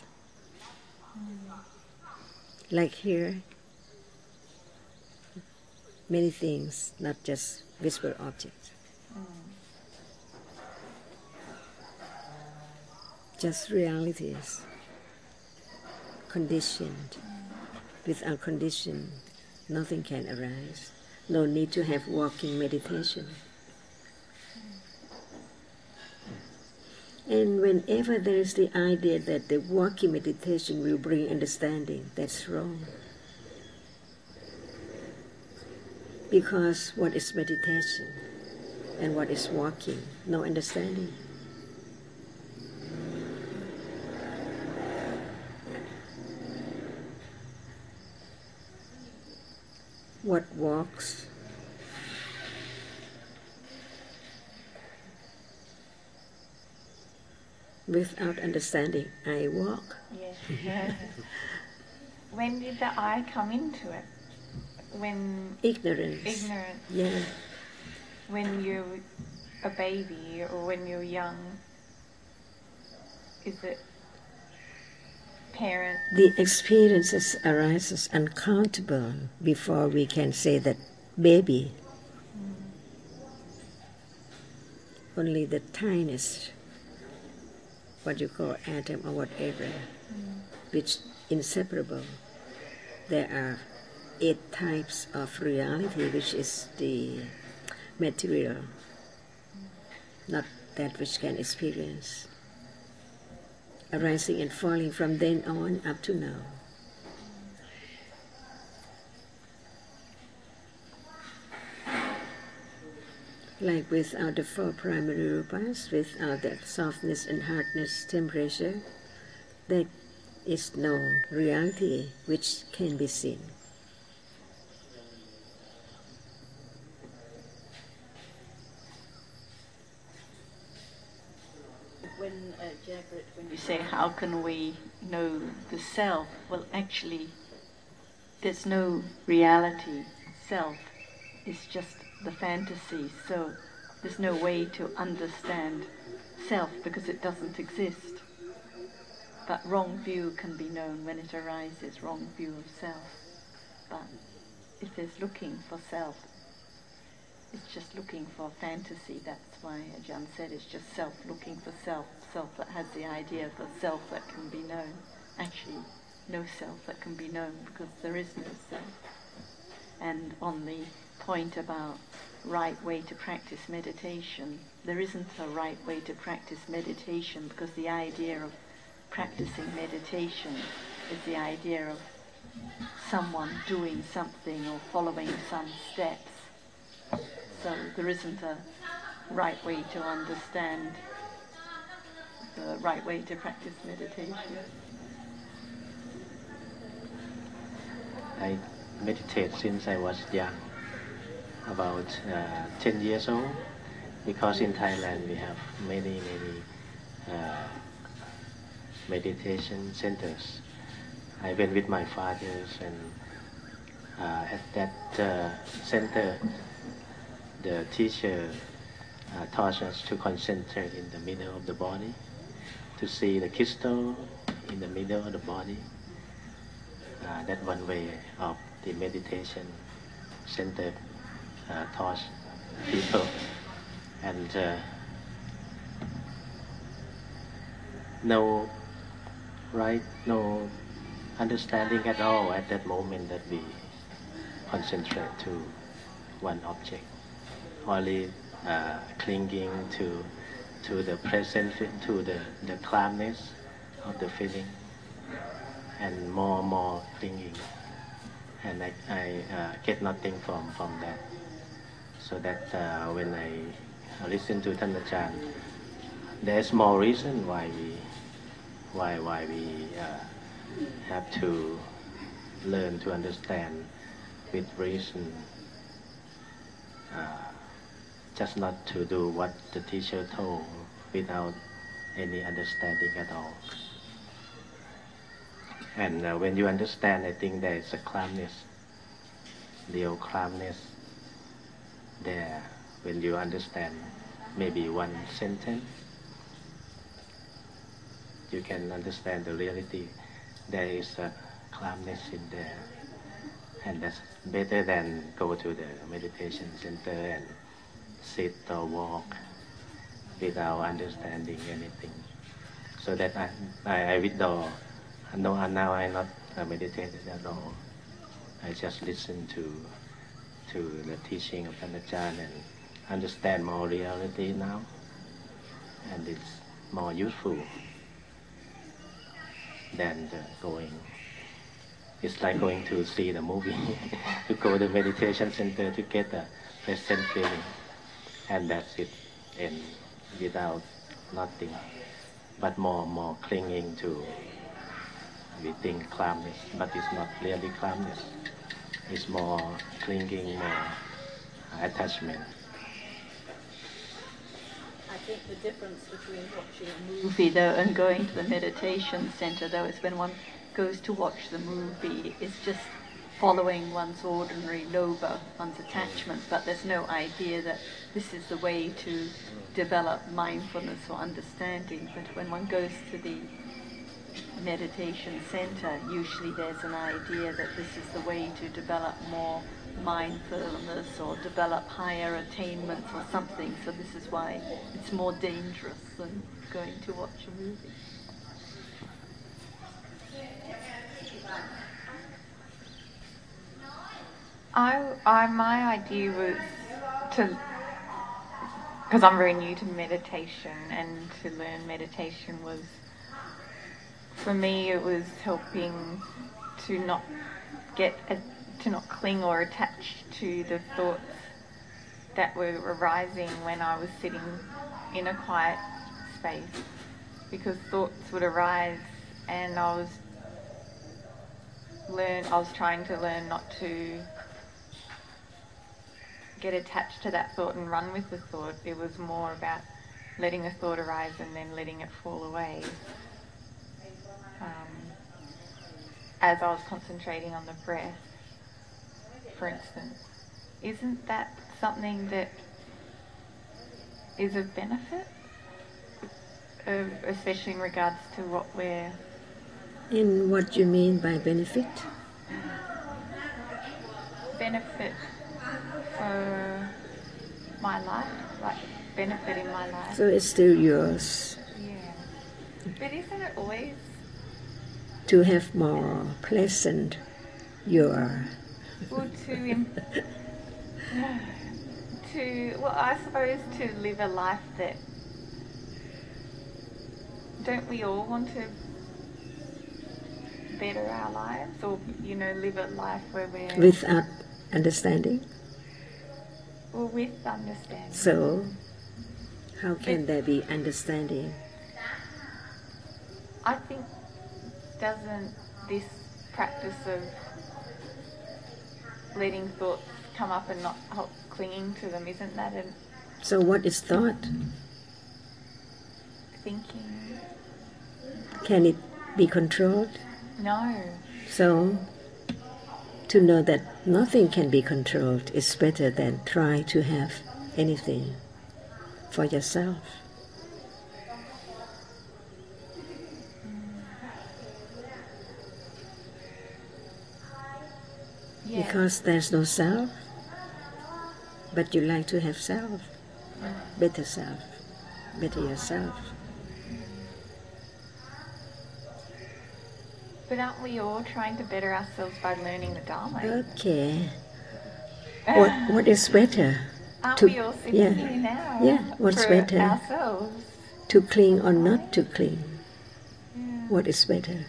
Like here, many things, not just visible objects. Just realities, conditioned. Without condition, nothing can arise. No need to have walking meditation. And whenever there is the idea that the walking meditation will bring understanding, that's wrong. Because what is meditation and what is walking? No understanding. What walks? Without understanding, I walk. Yes. When did the I come into it? When Ignorance. ignorance. Yeah. When you're a baby or when you're young, is it parents? The experiences arises uncountable before we can say that baby. Mm. Only the tiniest, what you call atom or whatever, Mm. which inseparable. There are eight types of reality, which is the material, not that which can experience, arising and falling from then on up to now. Like without the four primary rupas, without that softness and hardness, temperature, there is no reality which can be seen. When uh, Jabrit, when you say how can we know the self, well actually there's no reality. Self is just the fantasy, so there's no way to understand self because it doesn't exist. But wrong view can be known when it arises, wrong view of self. But if there's looking for self, it's just looking for fantasy. That's why Ajahn said it's just self looking for self, self that has the idea of a self that can be known. Actually, no self that can be known because there is no self. And on the point about right way to practice meditation, there isn't a right way to practice meditation because the idea of practicing meditation is the idea of someone doing something or following some steps. So there isn't a right way to understand the right way to practice meditation. I meditate since I was young, about uh, ten years old, because in Thailand we have many, many uh, meditation centers. I went with my fathers, and uh, at that uh, center, the teacher uh, taught us to concentrate in the middle of the body, to see the crystal in the middle of the body. Uh, that one way of the meditation center uh, taught people, and uh, no right, no understanding at all at that moment that we concentrate to one object, only uh, clinging to to the present, to the, the calmness of the feeling, and more and more clinging, and I, I uh, get nothing from, from that. So that uh, when I listen toท่านอาจารย์, there's more reason why we why why we uh, have to learn to understand with reason, uh, just not to do what the teacher told without any understanding at all. And uh, when you understand, I think there is a calmness, real calmness there. When you understand maybe one sentence, you can understand the reality. There is a calmness in there, and that's better than go to the meditation center and sit or walk without understanding anything. So that I, I, I withdraw. No, now I not uh, meditated at all. I just listen to to the teaching ofท่านอาจารย์and understand more reality now. And it's more useful than the going. It's like going to see the movie, to go to meditation center to get a present feeling, and that's it, and without nothing, but more more clinging to, we think calmness, but it's not really calmness. It's more clinging, more attachment. I think the difference between watching a movie though and going to the meditation center though is when one goes to watch the movie, it's just following one's ordinary lobha, one's attachment, but there's no idea that this is the way to develop mindfulness or understanding. But when one goes to the meditation center, usually there's an idea that this is the way to develop more mindfulness or develop higher attainments or something. So this is why it's more dangerous than going to watch a movie. I, I, my idea was to, because I'm very new to meditation, and to learn meditation was, for me, it was helping to not get, a, to not cling or attach to the thoughts that were arising when I was sitting in a quiet space, because thoughts would arise, and I was learn. I was trying to learn not to get attached to that thought and run with the thought. It was more about letting a thought arise and then letting it fall away. Um, as I was concentrating on the breath, for instance, isn't that something that is of benefit, uh, especially in regards to what we're... In what you mean by benefit? Benefit for my life, like benefit in my life. So it's still yours. Yeah. But isn't it always... To have more pleasant your... Well, to... Im- to... Well, I suppose to live a life that... Don't we all want to better our lives, or, you know, live a life where we're... Without understanding? Well, with understanding. So, how can But there be understanding? I think, doesn't this practice of letting thoughts come up and not help clinging to them, isn't that a... So what is thought? Thinking. Can it be controlled? No. So, to know that nothing can be controlled is better than try to have anything for yourself. Yeah. Because there's no self, but you like to have self, better self, better yourself. But aren't we all trying to better ourselves by learning the Dharma? Okay. What what is better? Aren't to, we all sitting yeah, here now? Yeah, what's for better? ourselves? To cling or not to cling? Yeah. What is better?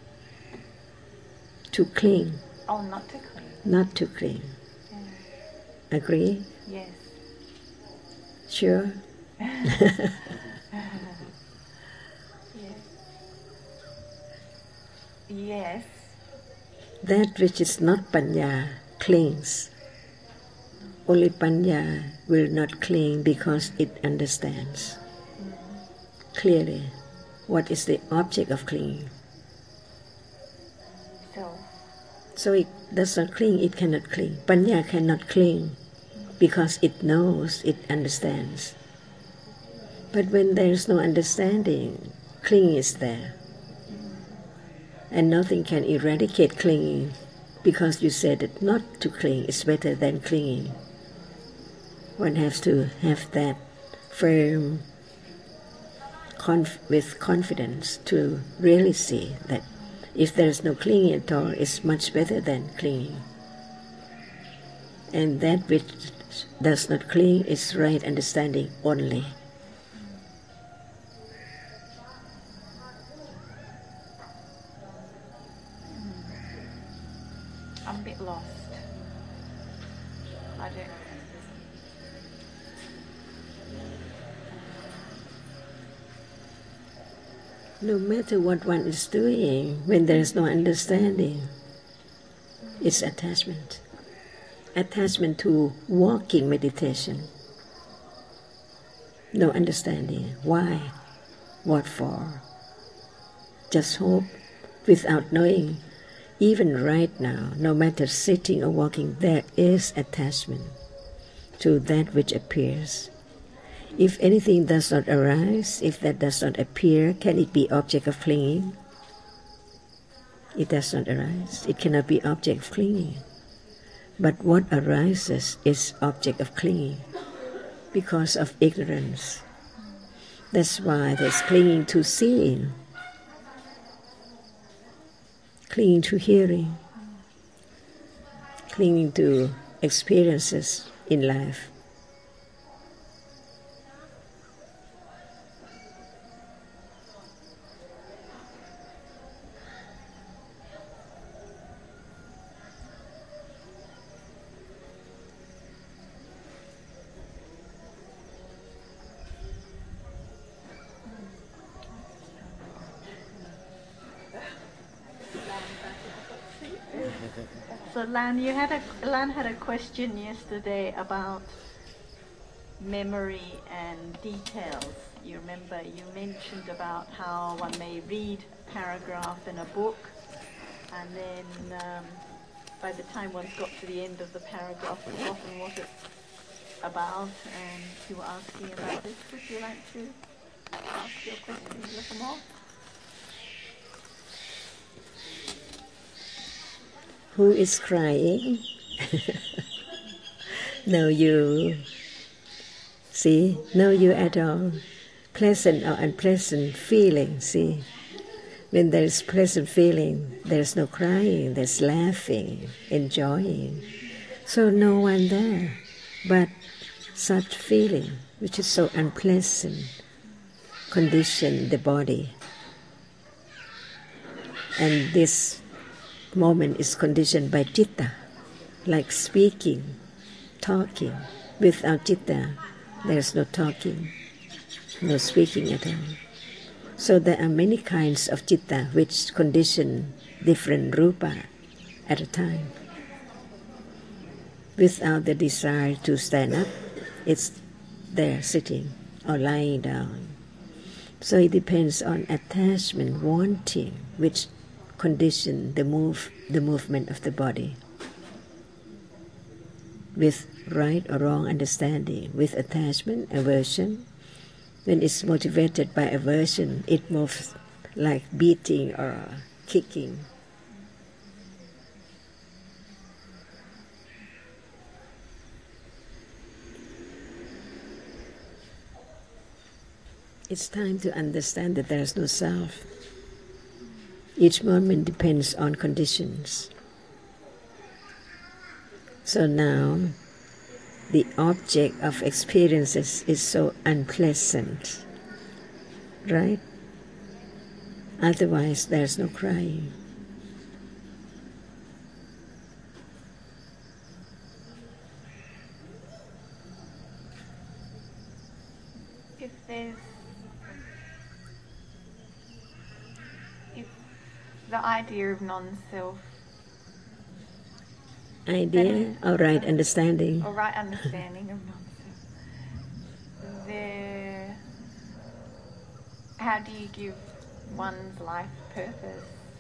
To cling, Oh, not to cling. not to cling. Yeah. Agree? Yes. Sure? Yes. Yes. That which is not panya clings. Only panya will not cling because it understands clearly what is the object of clinging. So, So it does not cling, it cannot cling. Panya cannot cling because it knows, it understands. But when there is no understanding, clinging is there. And nothing can eradicate clinging because you said that not to cling is better than clinging. One has to have that firm, conf- with confidence to really see that if there is no clinging at all, it's much better than clinging. And that which does not cling is right understanding only. I'm a bit lost. I don't. No matter what one is doing, when there is no understanding, it's attachment. Attachment to walking meditation. No understanding. Why? What for? Just hope without knowing. Even right now, no matter sitting or walking, there is attachment to that which appears. If anything does not arise, if that does not appear, can it be object of clinging? It does not arise. It cannot be object of clinging. But what arises is object of clinging because of ignorance. That's why there's clinging to seeing, clinging to hearing, clinging to experiences in life. So Lan, you had a Lan had a question yesterday about memory and details. You remember you mentioned about how one may read a paragraph in a book, and then um, by the time one's got to the end of the paragraph, forgotten what it's about, and you were asking about this. Would you like to ask your question a little more? Who is crying? No you. See, no you at all. Pleasant or unpleasant feeling, see. When there is pleasant feeling, there is no crying, there's laughing, enjoying. So no one there, but such feeling, which is so unpleasant, condition the body. And this moment is conditioned by citta, like speaking, talking. Without citta, there is no talking, no speaking at all. So there are many kinds of citta which condition different rupa at a time. Without the desire to stand up, it's there sitting or lying down. So it depends on attachment, wanting, which condition the move, the movement of the body. With right or wrong understanding, with attachment, aversion. When it's motivated by aversion, it moves like beating or kicking. It's time to understand that there is no self. Each moment depends on conditions. So now, the object of experiences is so unpleasant, right? Otherwise, there's no crying. If there's if the idea of non-self, idea or right understanding, or right understanding of non-self, there, how do you give one's life purpose?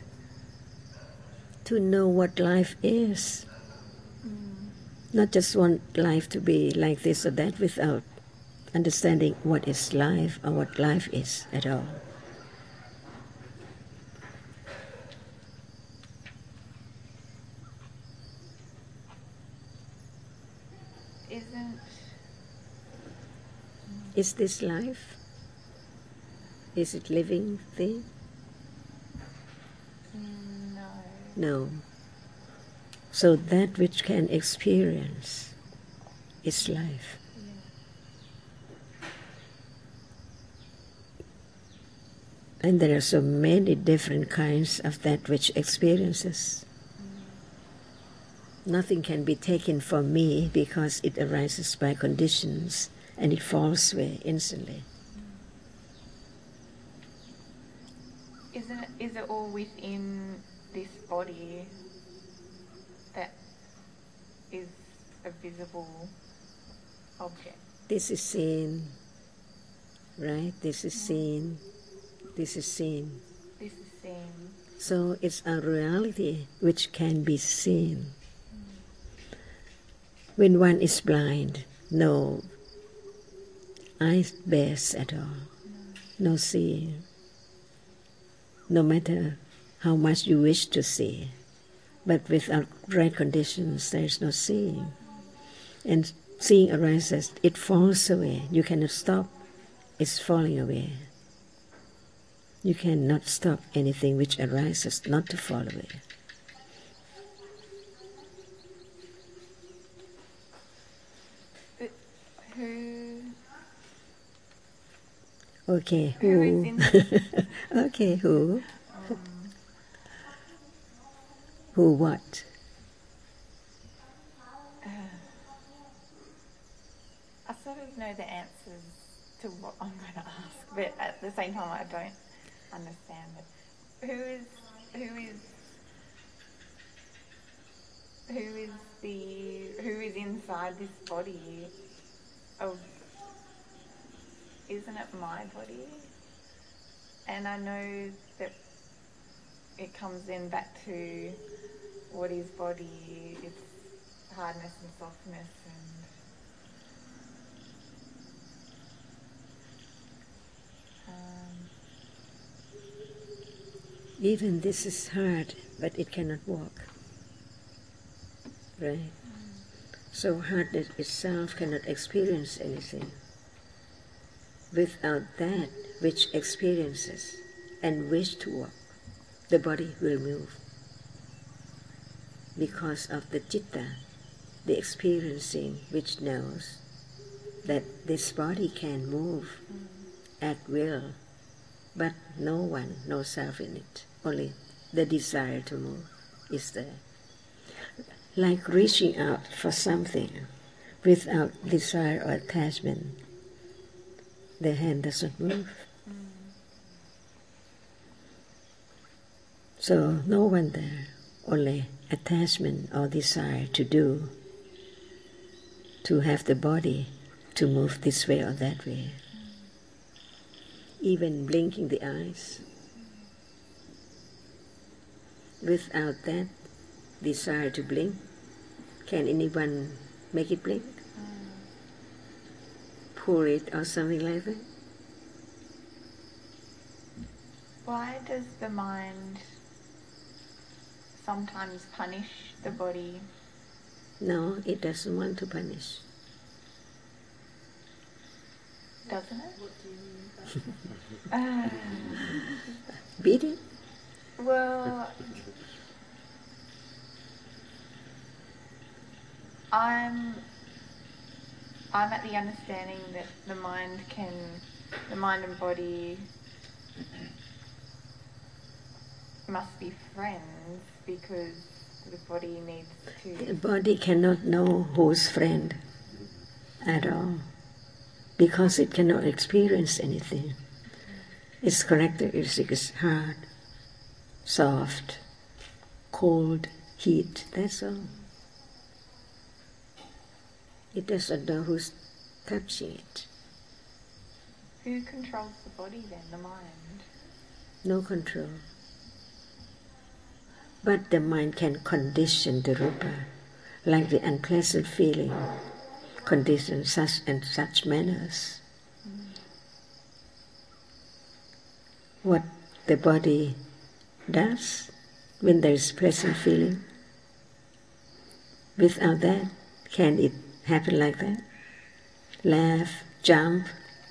To know what life is. Mm. Not just want life to be like this or that without understanding what is life or what life is at all. Isn't... Is this life? Is it living thing? No. No. So that which can experience is life. Yeah. And there are so many different kinds of that which experiences. Nothing can be taken from me because it arises by conditions and it falls away instantly. Isn't it, is it all within this body that is a visible object? This is seen, right? This is seen. This is seen. This is seen. So it's a reality which can be seen. When one is blind, no eye bears at all, no seeing. No matter how much you wish to see, but without right conditions, there is no seeing. And seeing arises, it falls away. You cannot stop, it's falling away. You cannot stop anything which arises not to fall away. But who? Okay, Who who? is in this? Okay, who? Um, Who what? uh, I sort of know the answers to what I'm going to ask, but at the same time I don't understand it. Who is? Who is? Who is the? Who is inside this body? Of? Isn't it my body? And I know that it comes in back to what is body, its hardness and softness, and um, Even this is hard, but it cannot walk. Right? So hardness itself cannot experience anything. Without that which experiences and wish to walk, the body will move. Because of the citta, the experiencing which knows that this body can move at will, but no one, no self in it, only the desire to move is there. Like reaching out for something without desire or attachment, the hand doesn't move. mm. So no one there, only attachment or desire to do, to have the body to move this way or that way. Even blinking the eyes. Without that desire to blink, can anyone make it blink? Pull it or something like that? Why does the mind sometimes punish the body? No, it doesn't want to punish. Doesn't it? uh, Beat it? well, I'm I'm at the understanding that the mind can, the mind and body must be friends because the body needs The to. body cannot know who's friend at all because it cannot experience anything. Its characteristic is hard, soft, cold, heat, that's all. It doesn't know who's touching it. Who controls the body then? The mind. No control. But the mind can condition the rupa, like the unpleasant feeling, condition such and such manners. Mm. What the body does when there is pleasant feeling, without that, can it happen like that? Laugh, jump.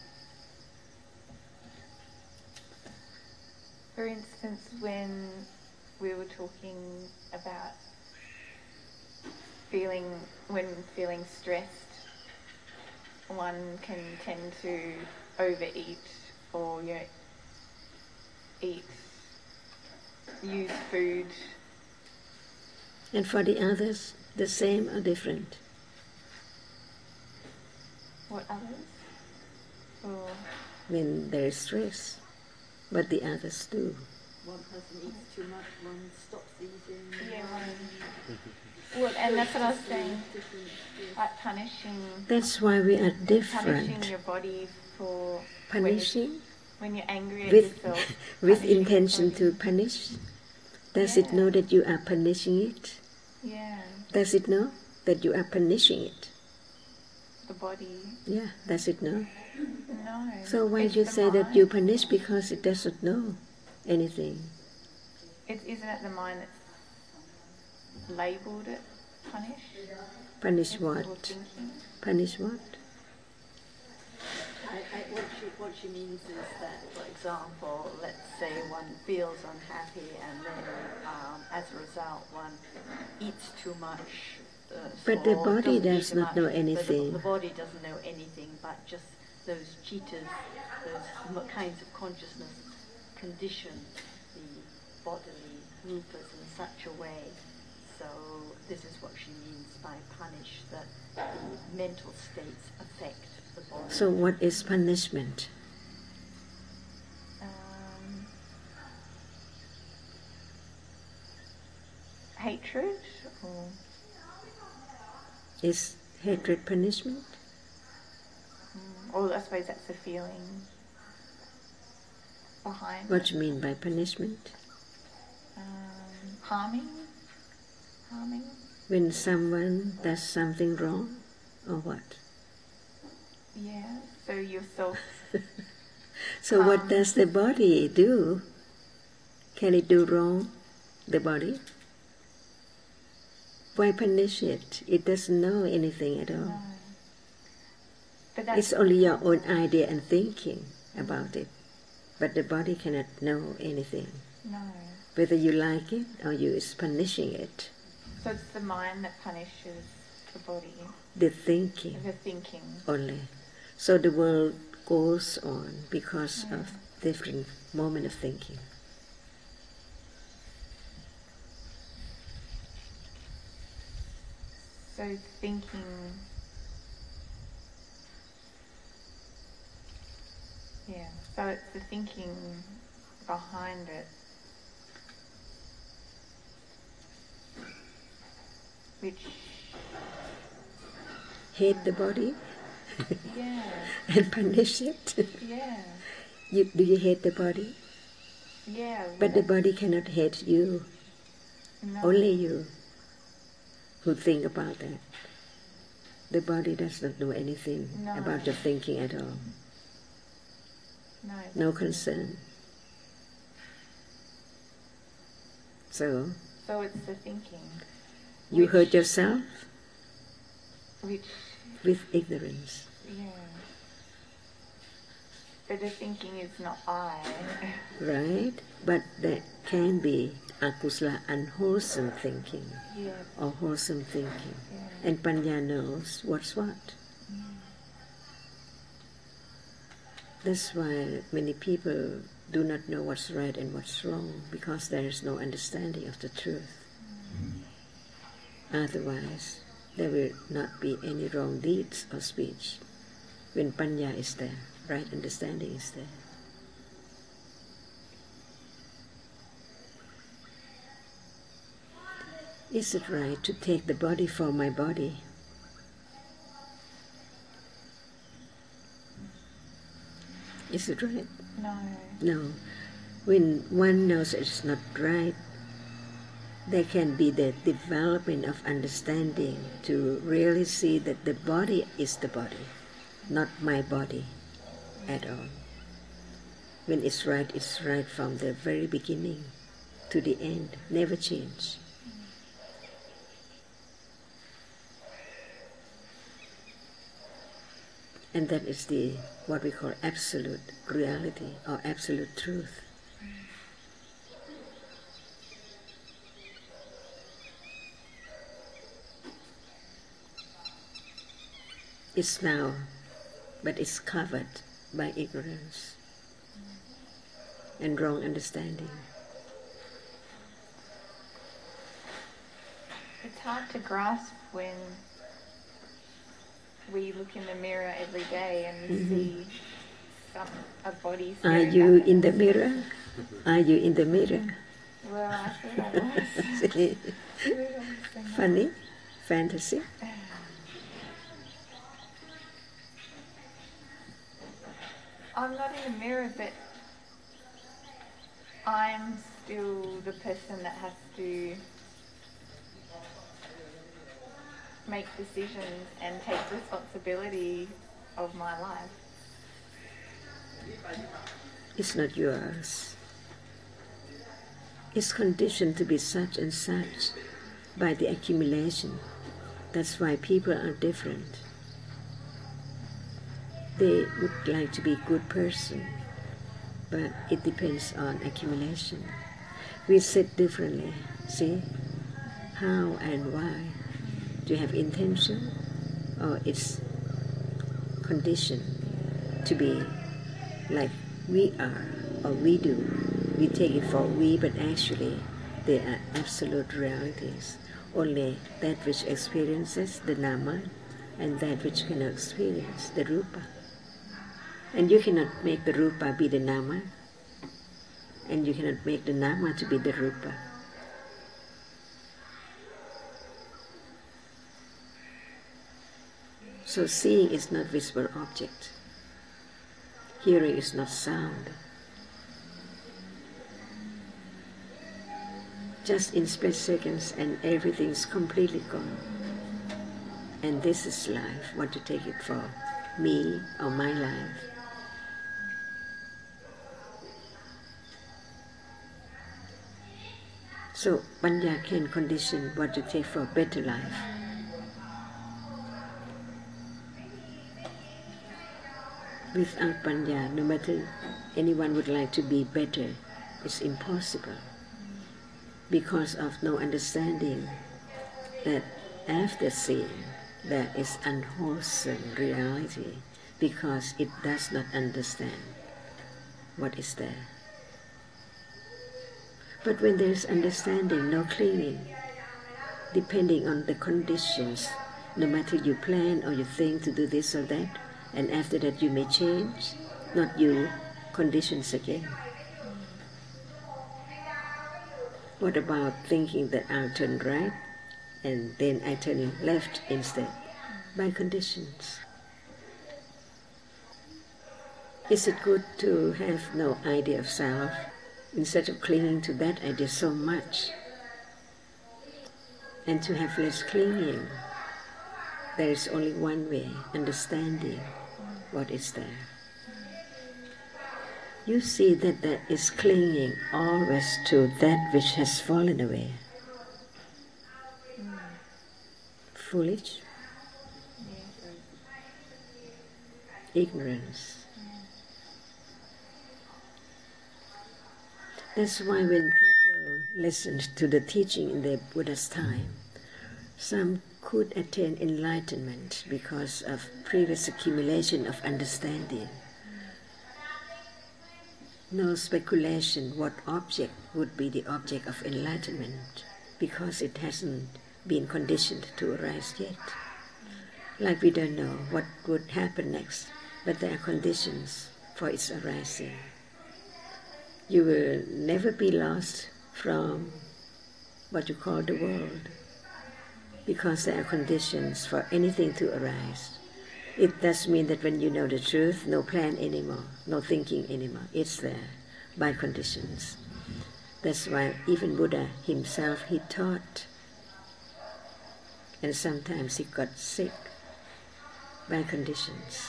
For instance, when we were talking about feeling, when feeling stressed, one can tend to overeat or, you know, eat, use food. And for the others, The same or different? What others? Or When there is stress, but the others do. One person eats too much, one stops eating. yeah, one. Well, and that's what I was saying. Like punishing. That's why we are Punishing different. your body for Punishing when you're angry at with, yourself. with punishing intention your to body. punish. Does it Yeah. know that you are punishing it? Yeah, Does it know that you are punishing it? the body. Yeah, does it know? No. So why it's do you the say that mind. you punish? Because it doesn't know anything. It isn't it the mind that's labelled it punish? Punish It's your what? thinking. Punish what? I, I, what, she, what she means is that, for example, let's say one feels unhappy and then um, as a result one eats too much. Uh, But the or body doesn't eat does too not much. know So the, anything. the body doesn't know anything, but just those cheaters, those m- kinds of consciousness condition the bodily movements in such a way. So this is what she means by punish, that the mental states affect the body. So what is punishment? Um, hatred or Is hatred punishment? mm, or I suppose that's the feeling behind What it. do you mean by punishment? Um, harming, harming. When someone does something wrong, or what? Yeah. So yourself. So what Um, does the body do? Can it do wrong, the body? Why punish it? It doesn't know anything at all. No. But that's It's only your own idea and thinking about it. But the body cannot know anything. no. Whether you like it or you is punishing it. So it's the mind that punishes the body, The thinking the thinking. only. So the world goes on because of different moment of thinking. So thinking. Yeah. So it's the thinking behind it, which. Hate the body Yeah. and punish it. Yeah. You, do you hate the body? Yeah. But the body cannot hate you. no. Only you who think about that. The body does not know anything No. about your thinking at all. No. No concern. So, So it's the thinking. you Which- hurt yourself Which. with ignorance. Yeah. But the thinking is not I. Right? But that can be akusala, unwholesome thinking, Yeah. or wholesome thinking. Yeah. And Panya knows what's what. That's why many people do not know what's right and what's wrong, because there is no understanding of the truth. Otherwise, there will not be any wrong deeds or speech when Panya is there, right understanding is there. Is it right to take the body for my body? Is it right? No. No. When one knows it's not right, there can be the development of understanding to really see that the body is the body, not my body at all. When it's right, it's right from the very beginning to the end, never change. And that is the what we call absolute reality or absolute truth. It's now, but it's covered by ignorance and wrong understanding. It's hard to grasp when we look in the mirror every day and we Mm-hmm. see some, a body Are staring you back at in the us. mirror? Are you in the mirror? Well, I thought I was. See? We're obviously not. Funny? Fantasy? I'm not in the mirror, but I'm still the person that has to make decisions and take responsibility of my life. It's not yours. It's conditioned to be such and such by the accumulation. That's why people are different. They would like to be a good person, but it depends on accumulation. We sit differently. See? How and why? Do you have intention? Or it's conditioned to be like we are or we do. We take it for we, but actually they are absolute realities. Only that which experiences the nama and that which cannot experience the rupa. And you cannot make the rupa be the nama, and you cannot make the nama to be the rupa. So seeing is not visible object. Hearing is not sound. Just in split seconds and everything's completely gone. And this is life, what to take it for, me or my life. So Panya can condition what to take for a better life. Without Panya, no matter anyone would like to be better, it's impossible. Because of no understanding that after seeing, there is unwholesome reality, because it does not understand what is there. But when there is understanding, no clinging, depending on the conditions, no matter you plan or you think to do this or that, and after that you may change, not you, conditions again. What about thinking that I'll turn right and then I turn left instead? By conditions. Is it good to have no idea of self instead of clinging to that idea so much? And to have less clinging, there is only one way, understanding what is there. You see that there is clinging always to that which has fallen away. Mm. Foolish, Yeah. ignorance. That's why when people listened to the teaching in the Buddha's time, some could attain enlightenment because of previous accumulation of understanding. No speculation what object would be the object of enlightenment, because it hasn't been conditioned to arise yet. Like we don't know what would happen next, but there are conditions for its arising. You will never be lost from what you call the world, because there are conditions for anything to arise. It does mean that when you know the truth, no plan anymore, no thinking anymore. It's there by conditions. That's why even Buddha himself, he taught, and sometimes he got sick by conditions.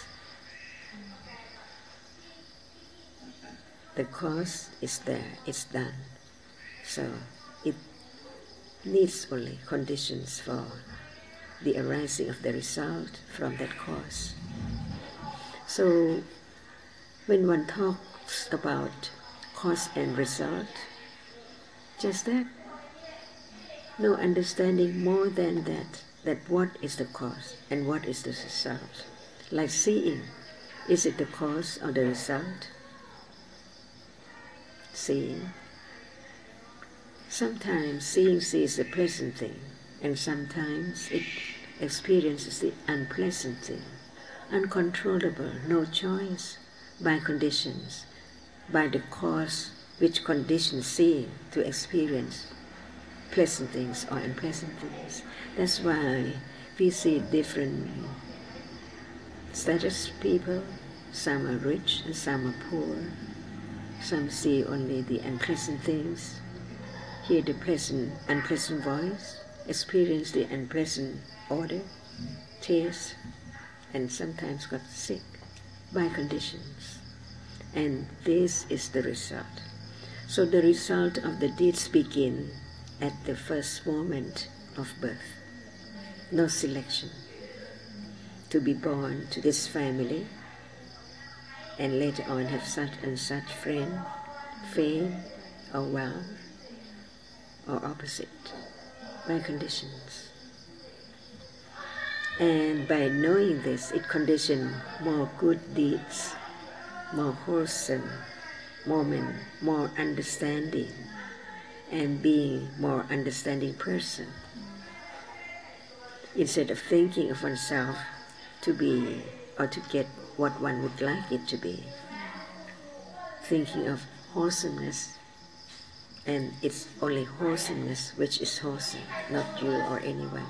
The cause is there, it's done. So it needs only conditions for the arising of the result from that cause. So when one talks about cause and result, just that, no understanding more than that, that what is the cause and what is the result. Like seeing, is it the cause or the result? Seeing. Sometimes seeing sees a pleasant thing, And sometimes it experiences the unpleasant thing, uncontrollable, no choice, by conditions, by the cause which conditions see to experience pleasant things or unpleasant things. That's why we see different status people. Some are rich and some are poor. Some see only the unpleasant things, hear the pleasant, unpleasant voice, experience the unpleasant odor, taste, and sometimes got sick by conditions. And this is the result. So the result of the deeds begin at the first moment of birth. No selection. To be born to this family and later on have such and such friend, fame, or wealth, or opposite, by conditions. And by knowing this, it conditions more good deeds, more wholesome, more, more understanding, and being more understanding person. Instead of thinking of oneself to be or to get what one would like it to be, thinking of wholesomeness, and it's only wholesomeness which is wholesome, not you or anyone.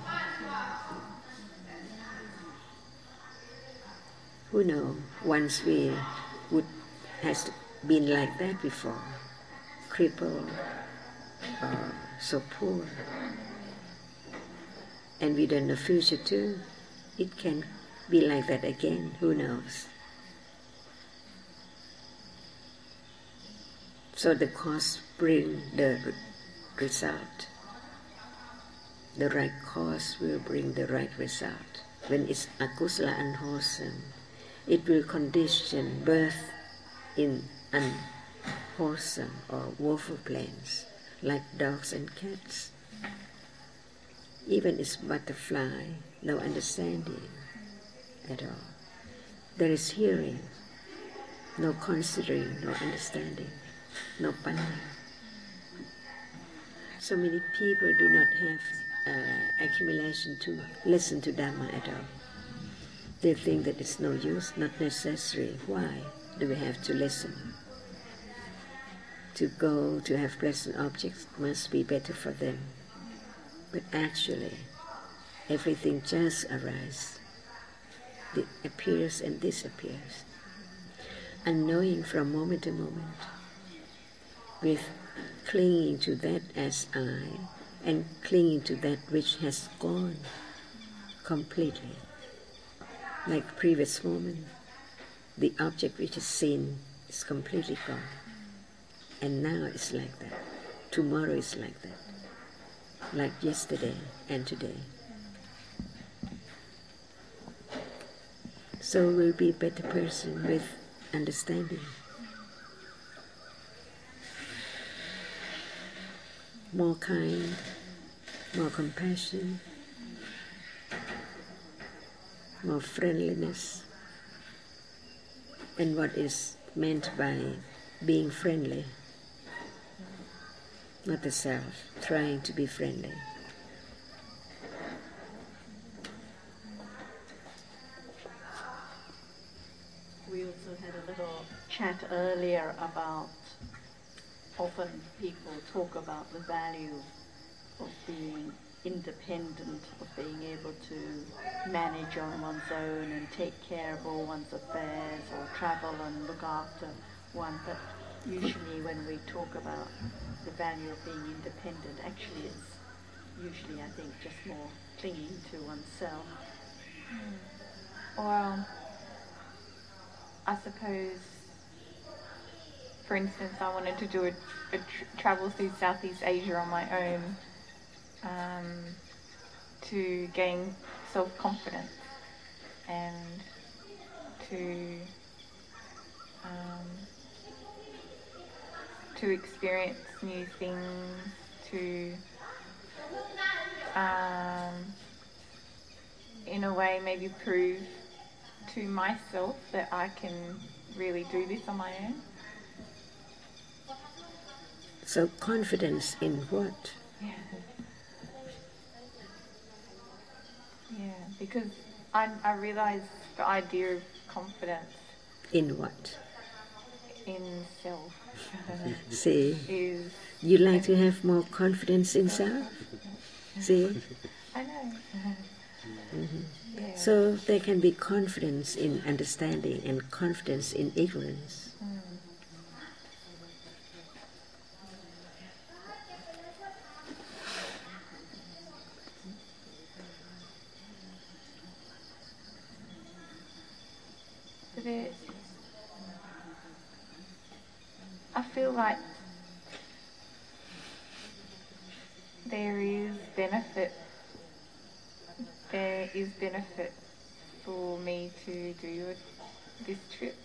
Who knows, once we would has been like that before, crippled or so poor, and we don't know future too, it can be like that again, who knows. So the cause bring the result. The right cause will bring the right result. When it's akusala, unwholesome, it will condition birth in unwholesome or woeful planes, like dogs and cats. Even its butterfly, no understanding at all. There is hearing, no considering, no understanding, no panna. So many people do not have uh, accumulation to listen to Dhamma at all. They think that it's no use, not necessary. Why do we have to listen? To go to have pleasant objects must be better for them. But actually, everything just arises. It appears and disappears. Unknowing from moment to moment, with clinging to that as I, and clinging to that which has gone completely. Like previous moment, the object which is seen is completely gone. And now it's like that. Tomorrow is like that. Like yesterday and today. So we'll be a better person with understanding. More kind, more compassion, more friendliness. And what is meant by being friendly? Not the self, trying to be friendly. We also had a little chat earlier about often people talk about the value of being independent, of being able to manage on one's own and take care of all one's affairs or travel and look after one. But usually when we talk about the value of being independent, actually it's usually, I think, just more clinging to oneself. Mm. Or I suppose, for instance, I wanted to do a, a tr- travel through Southeast Asia on my own um, to gain self-confidence and to um, to experience new things, to um, in a way maybe prove to myself that I can really do this on my own. So confidence in what? Yeah. Yeah, because I, I realise the idea of confidence In what? in self See, is... you like to have more confidence in self? See? I know. Mm-hmm. Yeah. So there can be confidence in understanding and confidence in ignorance. Mm. But it, I feel like there is benefit. There is benefit for me to do it, this trip.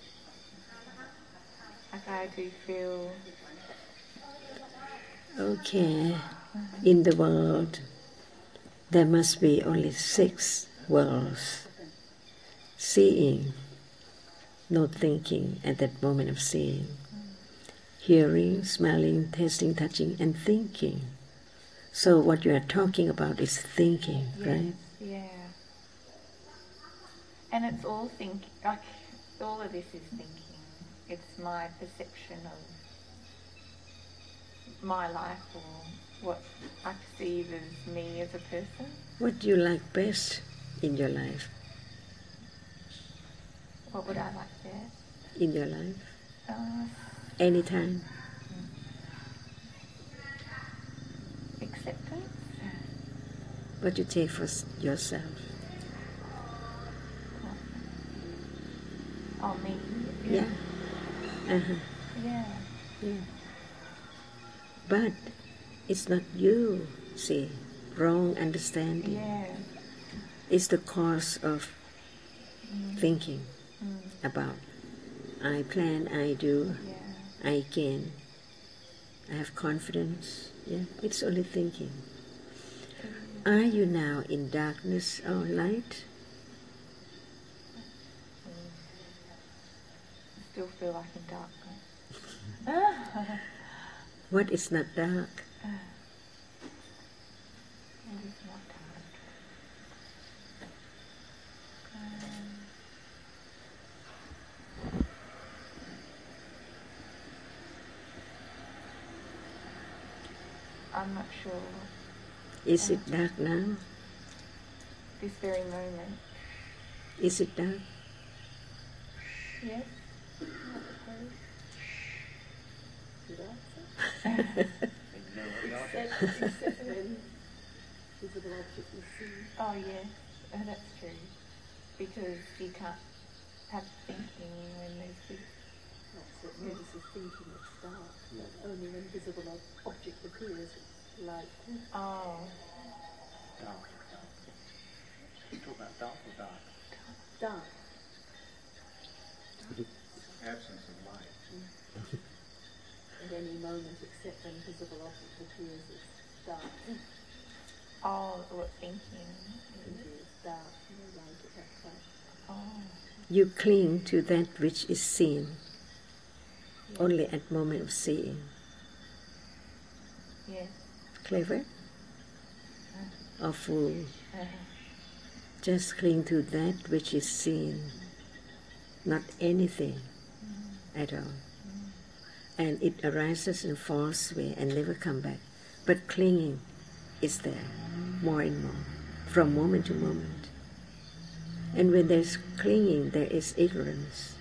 Like I do feel... Okay, in the world there must be only six worlds. Seeing, not thinking at that moment of seeing. Hearing, smelling, tasting, touching, and thinking. So what you are talking about is thinking, Yes, right? yeah. And it's all think, like, all of this is thinking. It's my perception of my life or what I perceive as me as a person. What do you like best in your life? What would I like best? In your life? Uh, Anytime? acceptance? What you take for s- yourself? Oh, me? Yeah. Uh-huh. Yeah. Yeah. But it's not you, see. Wrong understanding. Yeah. It's the cause of Mm. thinking Mm. about I plan, I do, Yeah. I can, I have confidence. Yeah, it's only thinking. Are you now in darkness or light? I still feel like in darkness. What is not dark? It is not dark. Um, I'm not sure. Is it dark now? This very moment. Is it dark? Yes. Except when visible object is seen. Oh yes, oh, that's true. Because you can't have thinking when there's this. Not that notices thinking it's dark, but only when visible ob- object appears, it's light. Oh. Dark. You talk about dark or dark? Dark. Absence of light. At any moment, except when visible object appears, it's dark. Oh, what thinking? It is dark, no light at that time. Oh. You cling to that which is seen only at moment of seeing. Yes. Clever or fool? Uh-huh. Just cling to that which is seen, not anything at all. And it arises in false way and never come back. But clinging is there, more and more, from moment to moment. And when there's clinging, there is ignorance.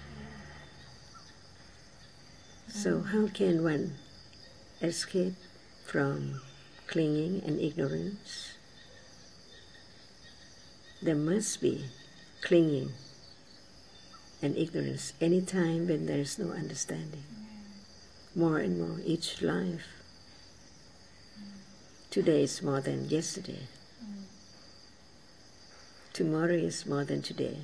So how can one escape from clinging and ignorance? There must be clinging and ignorance any time when there is no understanding. More and more each life. Today is more than yesterday. Tomorrow is more than today.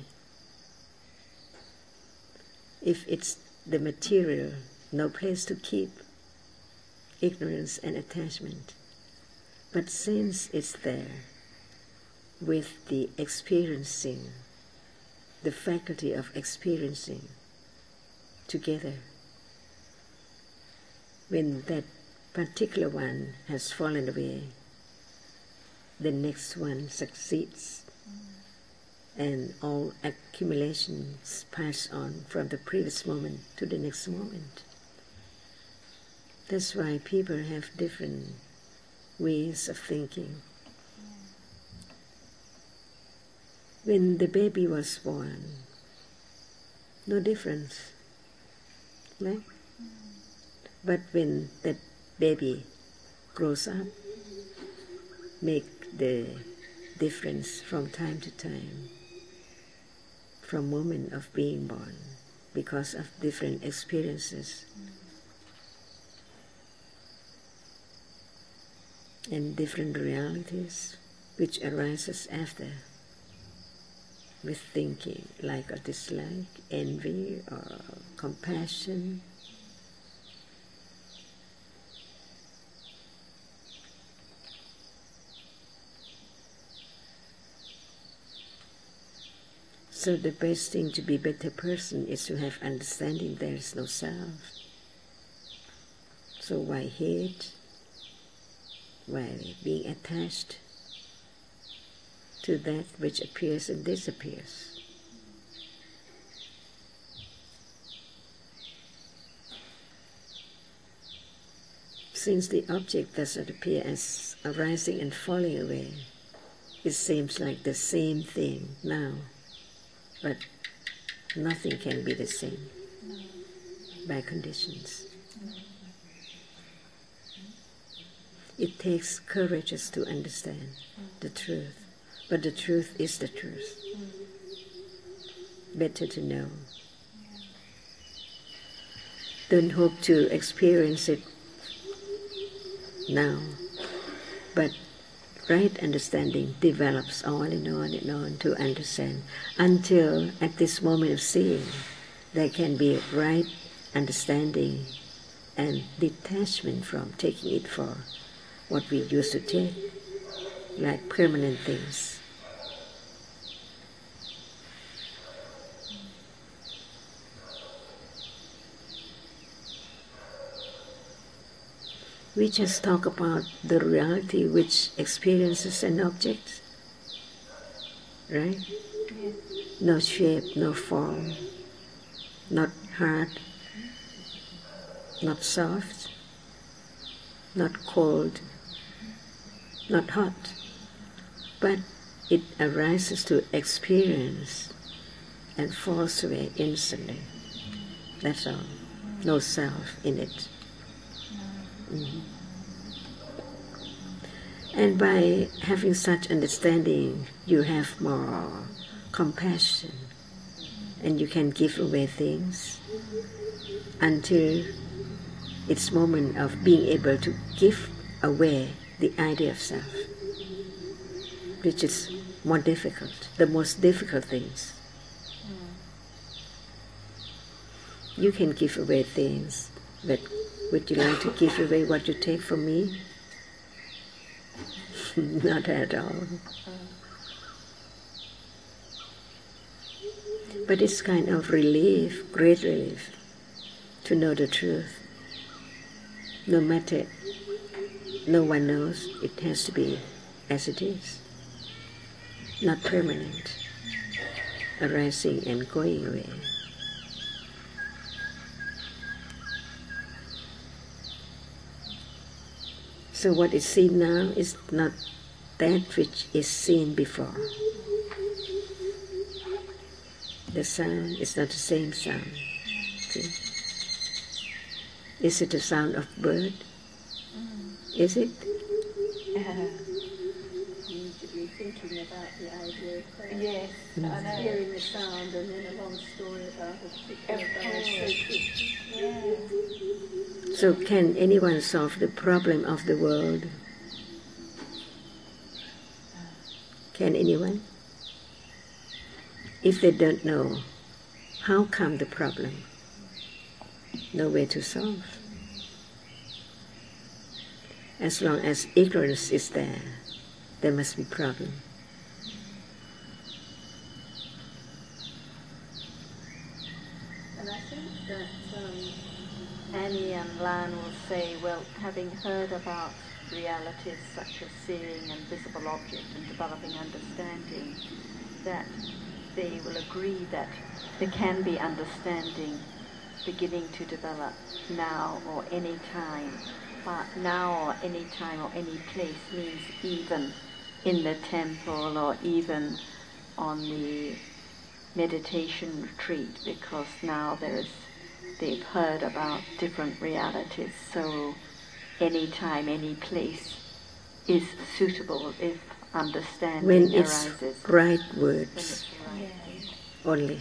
If it's the material, no place to keep ignorance and attachment. But since it's there, with the experiencing, the faculty of experiencing together, when that particular one has fallen away, the next one succeeds. Mm. and all accumulations pass on from the previous moment to the next moment. That's why people have different ways of thinking. When the baby was born, no difference, right? But when that baby grows up, make the difference from time to time, from moment of being born, because of different experiences and different realities which arises after, with thinking like a dislike, envy, or compassion. So the best thing to be a better person is to have understanding there is no self. So why hate? Why being attached to that which appears and disappears? Since the object does not appear as arising and falling away, it seems like the same thing now, but nothing can be the same by conditions. It takes courage to understand the truth, but the truth is the truth. Better to know. Don't hope to experience it now, but right understanding develops on and on and on to understand, until at this moment of seeing there can be right understanding and detachment from taking it for what we used to take, like permanent things. We just talk about the reality which experiences an object, right? Yes. No shape, no form, not hard, not soft, not cold, not hot, but it arises to experience and falls away instantly. That's all. No self in it. Mm-hmm. And by having such understanding, you have more compassion, and you can give away things until it's moment of being able to give away the idea of self, which is more difficult, the most difficult things. You can give away things, but would you like to give away what you take from me? Not at all. But it's kind of relief, great relief, to know the truth. No matter, no one knows, it has to be as it is, not permanent, arising and going away. So what is seen now is not that which is seen before. The sound is not the same sound. See? Is it the sound of bird? Is it? You need to be thinking about the idea of that. Yes, I know. Hearing the sound and then a long story about a particular Of bird. course. Yeah. So can anyone solve the problem of the world? Can anyone? If they don't know, how come the problem? No way to solve. As long as ignorance is there, there must be problem. And I think that um, Annie and Lan will say, well, having heard about realities such as seeing and visible objects and developing understanding, that they will agree that there can be understanding beginning to develop now or any time. But now or any time or any place means even in the temple or even on the meditation retreat, because now there's they've heard about different realities. So any time, any place is suitable if understanding when it's arises. right When words it's right. only.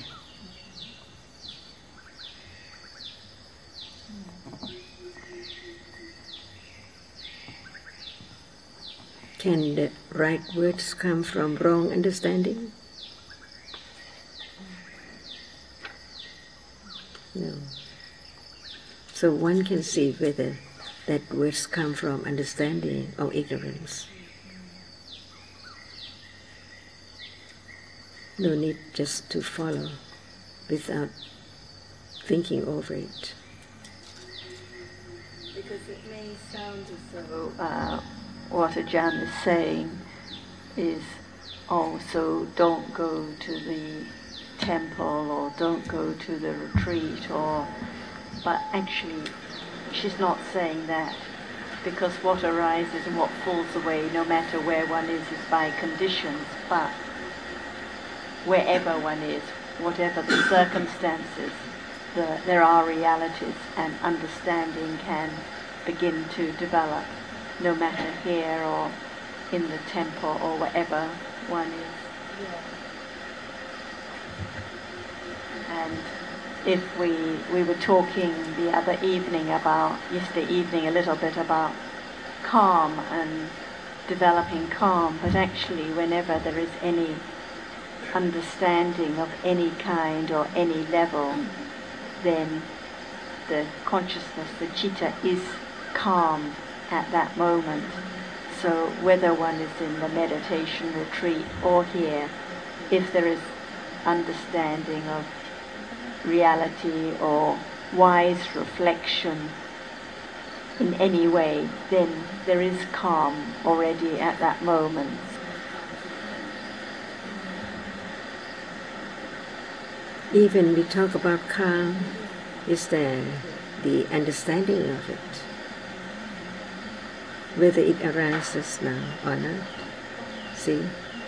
Can the right words come from wrong understanding? No. So one can see whether that words come from understanding or ignorance. No need just to follow without thinking over it. Because it may sound as though uh, what Ajahn is saying is, oh, so don't go to the temple or don't go to the retreat, or, but actually she's not saying that, because what arises and what falls away, no matter where one is, is by conditions, but wherever one is, whatever the circumstances, the, there are realities, and understanding can begin to develop, no matter here or in the temple or wherever one is. Yeah. And if we we were talking the other evening about, yesterday evening a little bit about calm and developing calm, but actually whenever there is any understanding of any kind or any level, then the consciousness, the citta, is calm at that moment. So whether one is in the meditation retreat or here, if there is understanding of reality or wise reflection in any way, then there is calm already at that moment. Even we talk about calm, is there the understanding of it? Whether it arises now or not. See?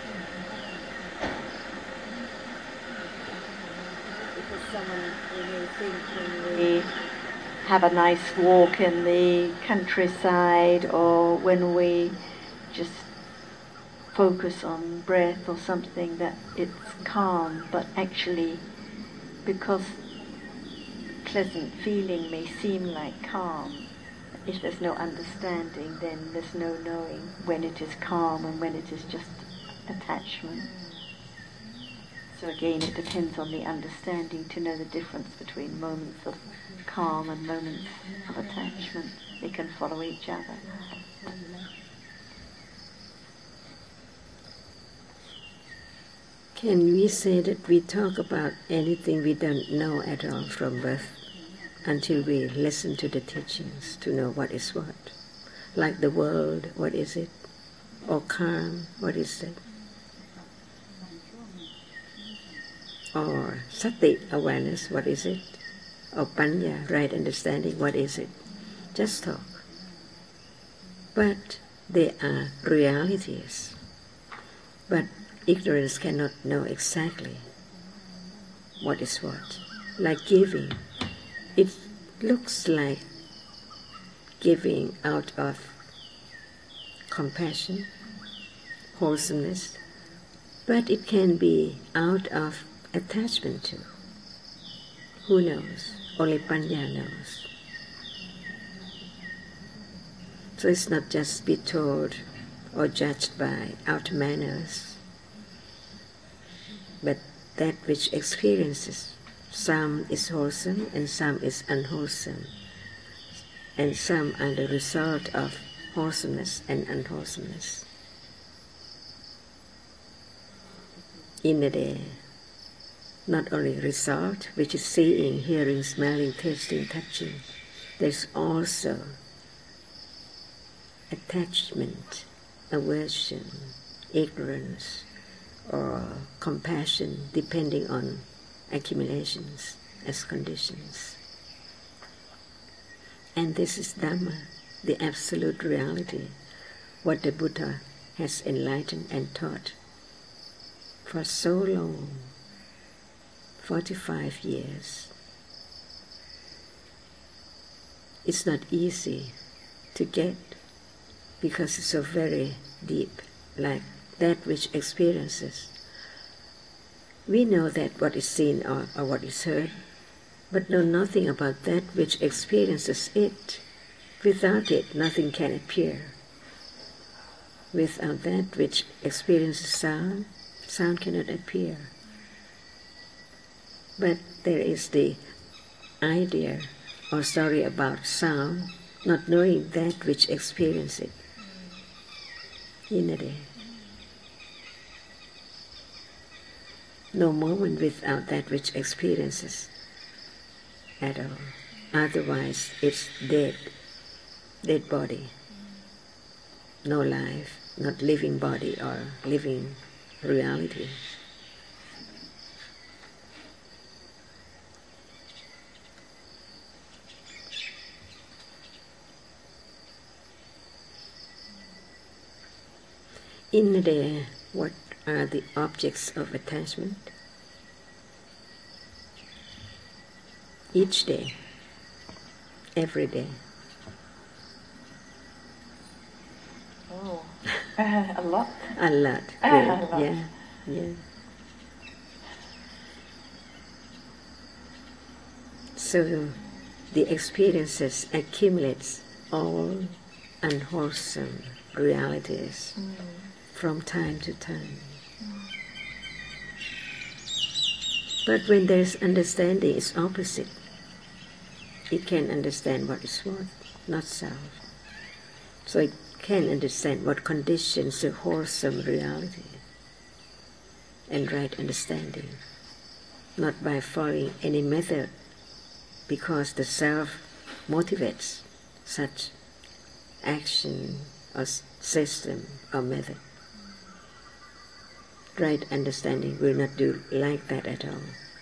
Because someone, you may think when we have a nice walk in the countryside, or when we just focus on breath or something, that it's calm, but actually, because pleasant feeling may seem like calm, if there's no understanding, then there's no knowing when it is calm and when it is just attachment. So again, it depends on the understanding to know the difference between moments of calm and moments of attachment. They can follow each other. Can we say that we talk about anything we don't know at all from birth until we listen to the teachings to know what is what? Like the world, what is it? Or calm, what is it? Or sati, awareness, what is it? Or panya, right understanding, what is it? Just talk. But they are realities. But ignorance cannot know exactly what is what. Like giving. It looks like giving out of compassion, wholesomeness, but it can be out of attachment to. Who knows? Only Panya knows. So it's not just be told or judged by outer manners, but that which experiences. Some is wholesome and some is unwholesome, and some are the result of wholesomeness and unwholesomeness in the day. Not only result, which is seeing, hearing, smelling, tasting, touching, there's also attachment, aversion, ignorance, or compassion depending on accumulations as conditions. And this is Dhamma, the absolute reality, what the Buddha has enlightened and taught for so long, forty-five years. It's not easy to get because it's so very deep, like that which experiences. We know that what is seen or, or what is heard, but know nothing about that which experiences it. Without it, nothing can appear. Without that which experiences sound, sound cannot appear. But there is the idea or story about sound, not knowing that which experiences it in a day. No moment without that which experiences at all. Otherwise, it's dead, dead body. No life, not living body or living reality. In the day, what are the objects of attachment? Each day, every day. Oh, a lot. A lot. A Yeah, lot. yeah, yeah. So the experiences accumulates all unwholesome realities Mm. from time to time. But when there's understanding, it's opposite. It can understand what is what, not self. So it can understand what conditions the wholesome reality and right understanding, not by following any method, because the self motivates such action or system or method. Right understanding will not do like that at all.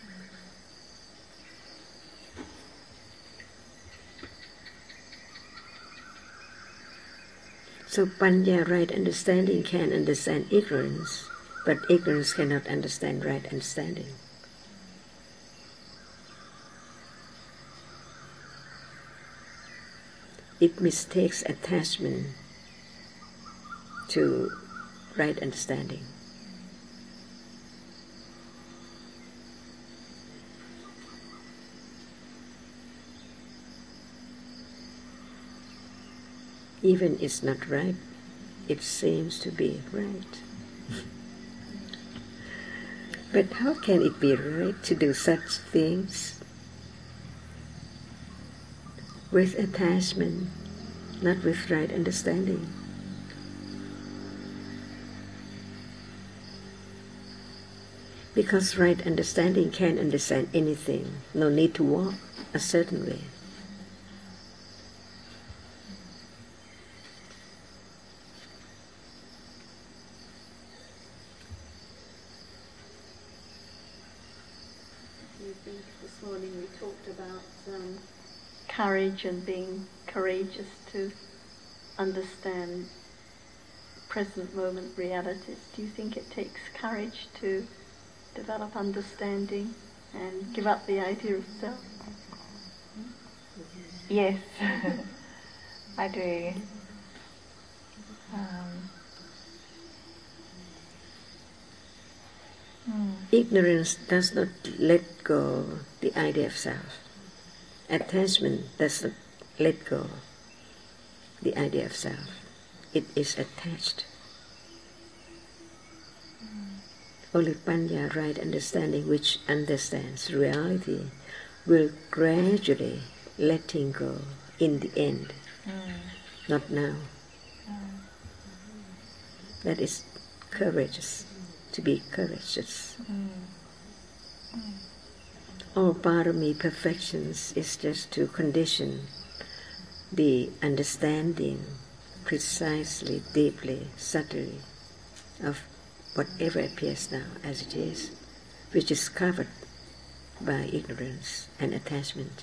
So Panya, right understanding, can understand ignorance, but ignorance cannot understand right understanding. It mistakes attachment to right understanding. Even it's not right, it seems to be right. But how can it be right to do such things with attachment, not with right understanding? Because right understanding can understand anything, no need to walk a certain way. I think this morning we talked about um, Courage and being courageous to understand present moment realities. Do you think it takes courage to develop understanding and give up the idea of self? Yes, I do. Um, hmm. Ignorance does not let go the idea of self. Attachment does not let go the idea of self. It is attached. Only Panya, right understanding, which understands reality, will gradually letting go in the end, Mm. not now. Mm. That is courageous, to be courageous. Mm. Mm. All parami perfections is just to condition the understanding precisely, deeply, subtly of whatever appears now as it is, which is covered by ignorance and attachment.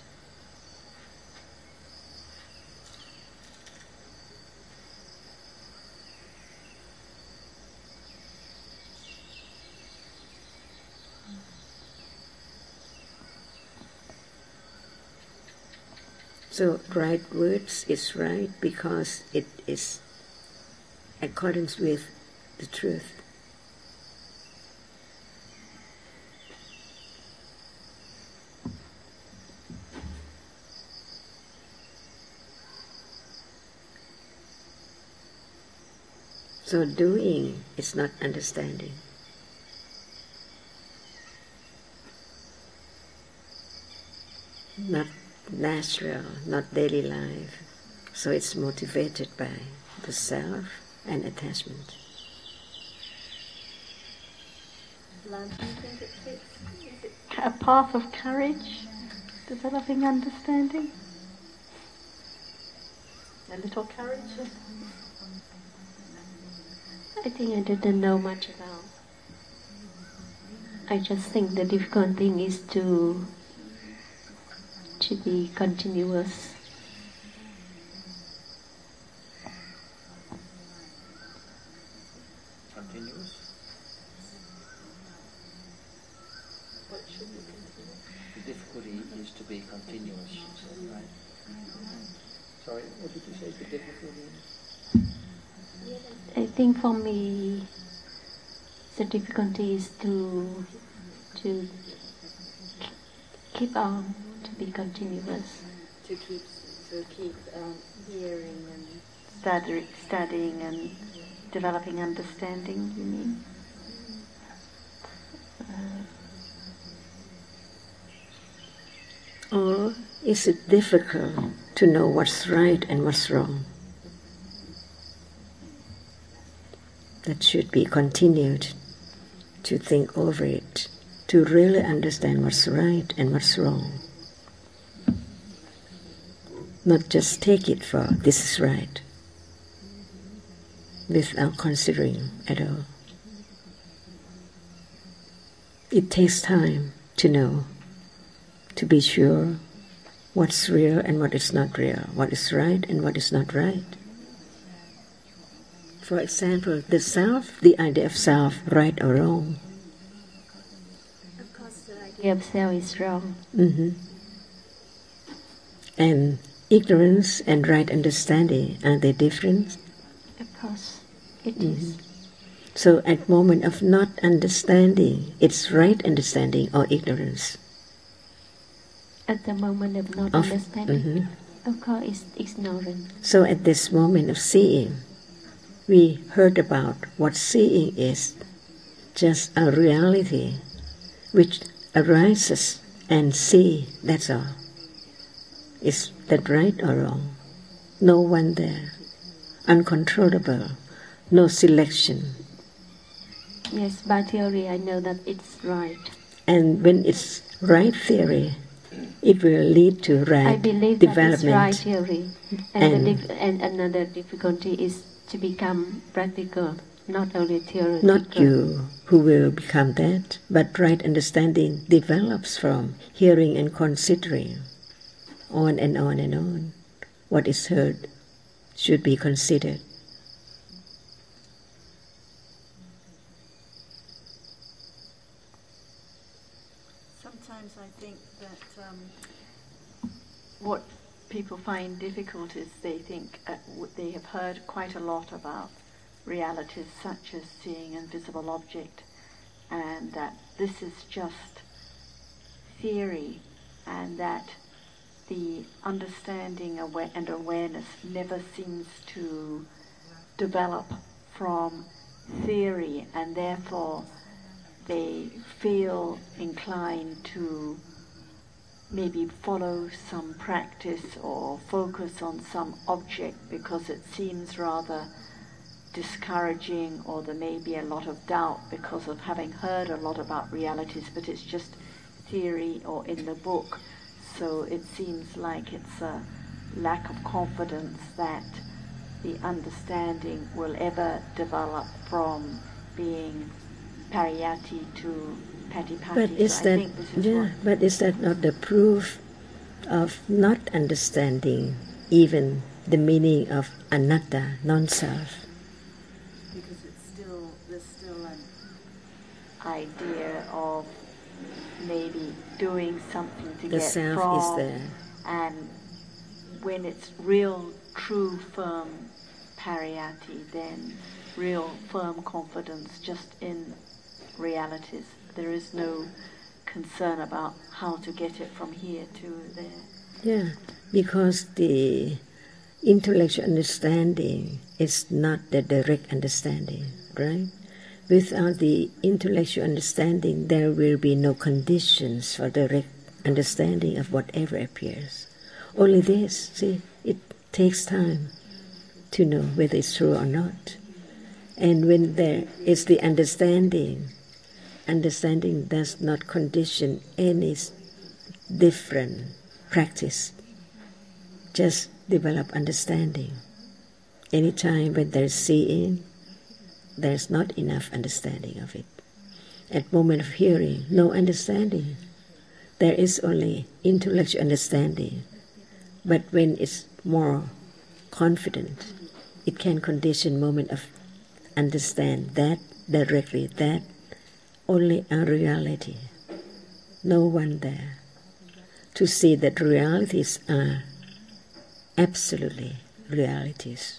So right words is right because it is accordance with the truth. So doing is not understanding. Not natural, not daily life. So it's motivated by the self and attachment. Lam, do you think it fits? Is it A path of courage, developing understanding. A little courage. I think I didn't know much about. I just think the difficult thing is to to be continuous. Continuous? what should be continued? The difficulty is to be continuous, you said, right? Sorry, what did you say the difficulty is? I think for me, the difficulty is to to keep on, to be continuous. To keep, to keep um, hearing and Study, studying and developing understanding, you mean? Or is it difficult to know what's right and what's wrong? That should be continued, to think over it, to really understand what's right and what's wrong. Not just take it for this is right, without considering at all. It takes time to know, to be sure what's real and what is not real, what is right and what is not right. For example, the self, the idea of self, right or wrong. Of course, the idea of self is wrong. Mm-hmm. And ignorance and right understanding, are they different? Of course, it Mm-hmm. is. So at moment of not understanding, it's right understanding or ignorance. At the moment of not Of- understanding, mhm. of course, it's ignorant. So at this moment of seeing, we heard about what seeing is, just a reality which arises and see, that's all. Is that right or wrong? No one there. Uncontrollable. No selection. Yes, by theory, I know that it's right. And when it's right theory, it will lead to right I believe that it's development. right theory. And, And- the dif- and another difficulty is to become practical, not only theoretical. Not you who will become that, but right understanding develops from hearing and considering, on and on and on. What is heard should be considered. Sometimes I think that um, what people find difficult is they think uh, w- they have heard quite a lot about realities such as seeing an invisible object, and that this is just theory, and that the understanding awa- and awareness never seems to develop from theory, and therefore they feel inclined to maybe follow some practice or focus on some object because it seems rather discouraging, or there may be a lot of doubt because of having heard a lot about realities, but it's just theory or in the book. So it seems like it's a lack of confidence that the understanding will ever develop from being pariyati to patipati. But is so that I think this is yeah? what But is that not the proof of not understanding even the meaning of anatta, non-self? because it's still there's still an idea of maybe doing something to The get self from, is there. and when it's real, true, firm pariyati, then real, firm confidence just in realities. There is no concern about how to get it from here to there. Yeah, because the intellectual understanding is not the direct understanding, right? Without the intellectual understanding, there will be no conditions for direct understanding of whatever appears. Only this, see, it takes time to know whether it's true or not. And when there is the understanding, understanding does not condition any different practice. Just develop understanding. Anytime when there's seeing, there's not enough understanding of it. At moment of hearing, no understanding. There is only intellectual understanding. But when it's more confident, it can condition moment of understand that directly, that only a reality. No one there. To see that realities are absolutely realities.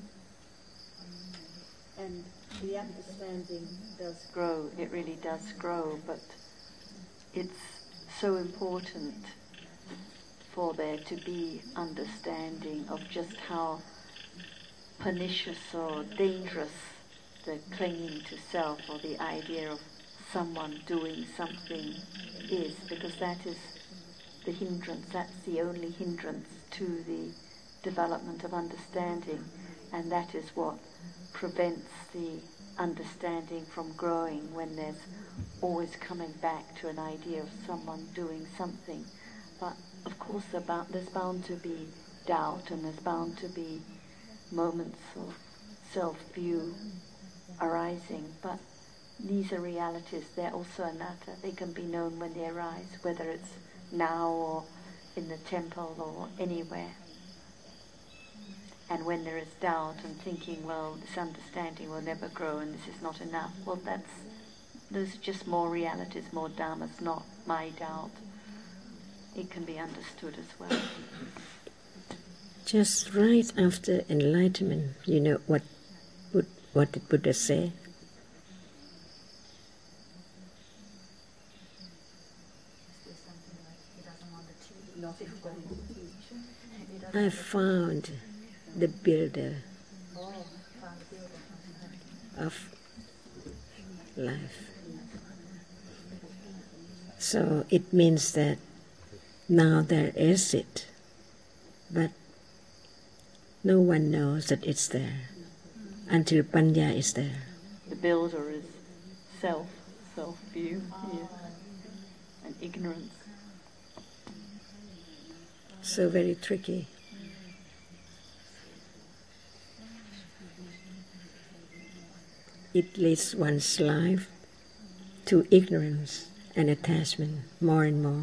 And the understanding does grow, it really does grow, but it's so important for there to be understanding of just how pernicious or dangerous the clinging to self or the idea of someone doing something is, because that is the hindrance, that's the only hindrance to the development of understanding, and that is what prevents the understanding from growing when there's always coming back to an idea of someone doing something. But of course there's bound to be doubt, and there's bound to be moments of self-view arising, but these are realities, they're also anatta, they can be known when they arise, whether it's now or in the temple or anywhere. And when there is doubt and thinking, well, this understanding will never grow and this is not enough, well, that's those are just more realities, more dhammas, not my doubt. It can be understood as well. Just right after enlightenment, you know what would what did Buddha say? I found the builder of life. So it means that now there is it, but no one knows that it's there until Panya is there. The builder is self, self-view, yeah, and ignorance. So very tricky. It leads one's life to ignorance and attachment more and more.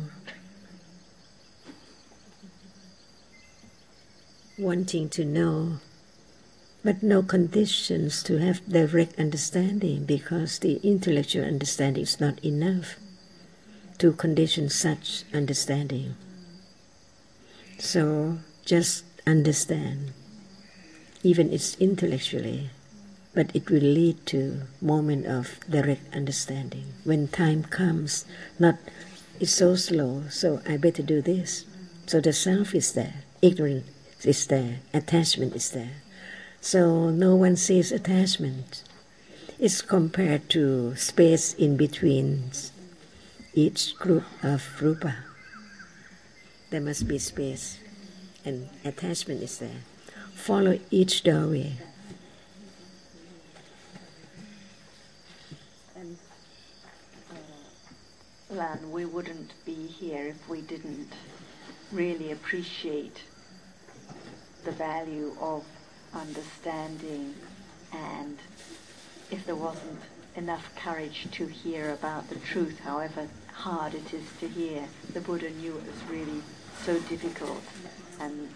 Wanting to know, but no conditions to have direct understanding, because the intellectual understanding is not enough to condition such understanding. So just understand, even it's intellectually, but it will lead to moment of direct understanding. When time comes, not, it's so slow, so I better do this. So the self is there, ignorance is there, attachment is there. So no one sees attachment. It's compared to space in between each group of rupa. There must be space, and attachment is there. Follow each doorway. And uh, Lan, we wouldn't be here if we didn't really appreciate the value of understanding, and if there wasn't enough courage to hear about the truth, however hard it is to hear. The Buddha knew it was really so difficult and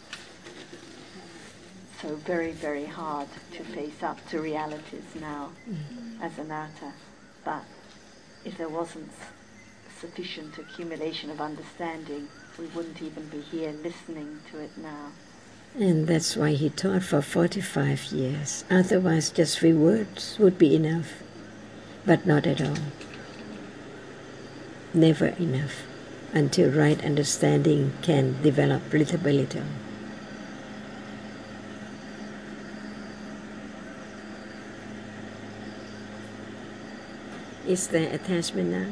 so very, very hard to face up to realities now mm-hmm. as anatta. But if there wasn't sufficient accumulation of understanding, we wouldn't even be here listening to it now. And that's why he taught for forty-five years. Otherwise, just three words would be enough. But not at all. Never enough until right understanding can develop little by little. Is there attachment now?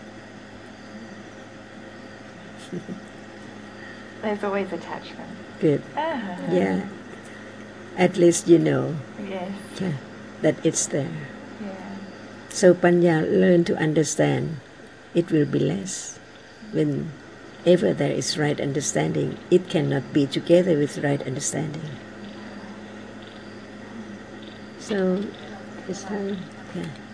There's always attachment. Good. Uh-huh. Yeah. At least you know. Yes. Yeah, that it's there. Yeah. So Panya, learn to understand. It will be less. Whenever there is right understanding, it cannot be together with right understanding. So it's time. Yeah.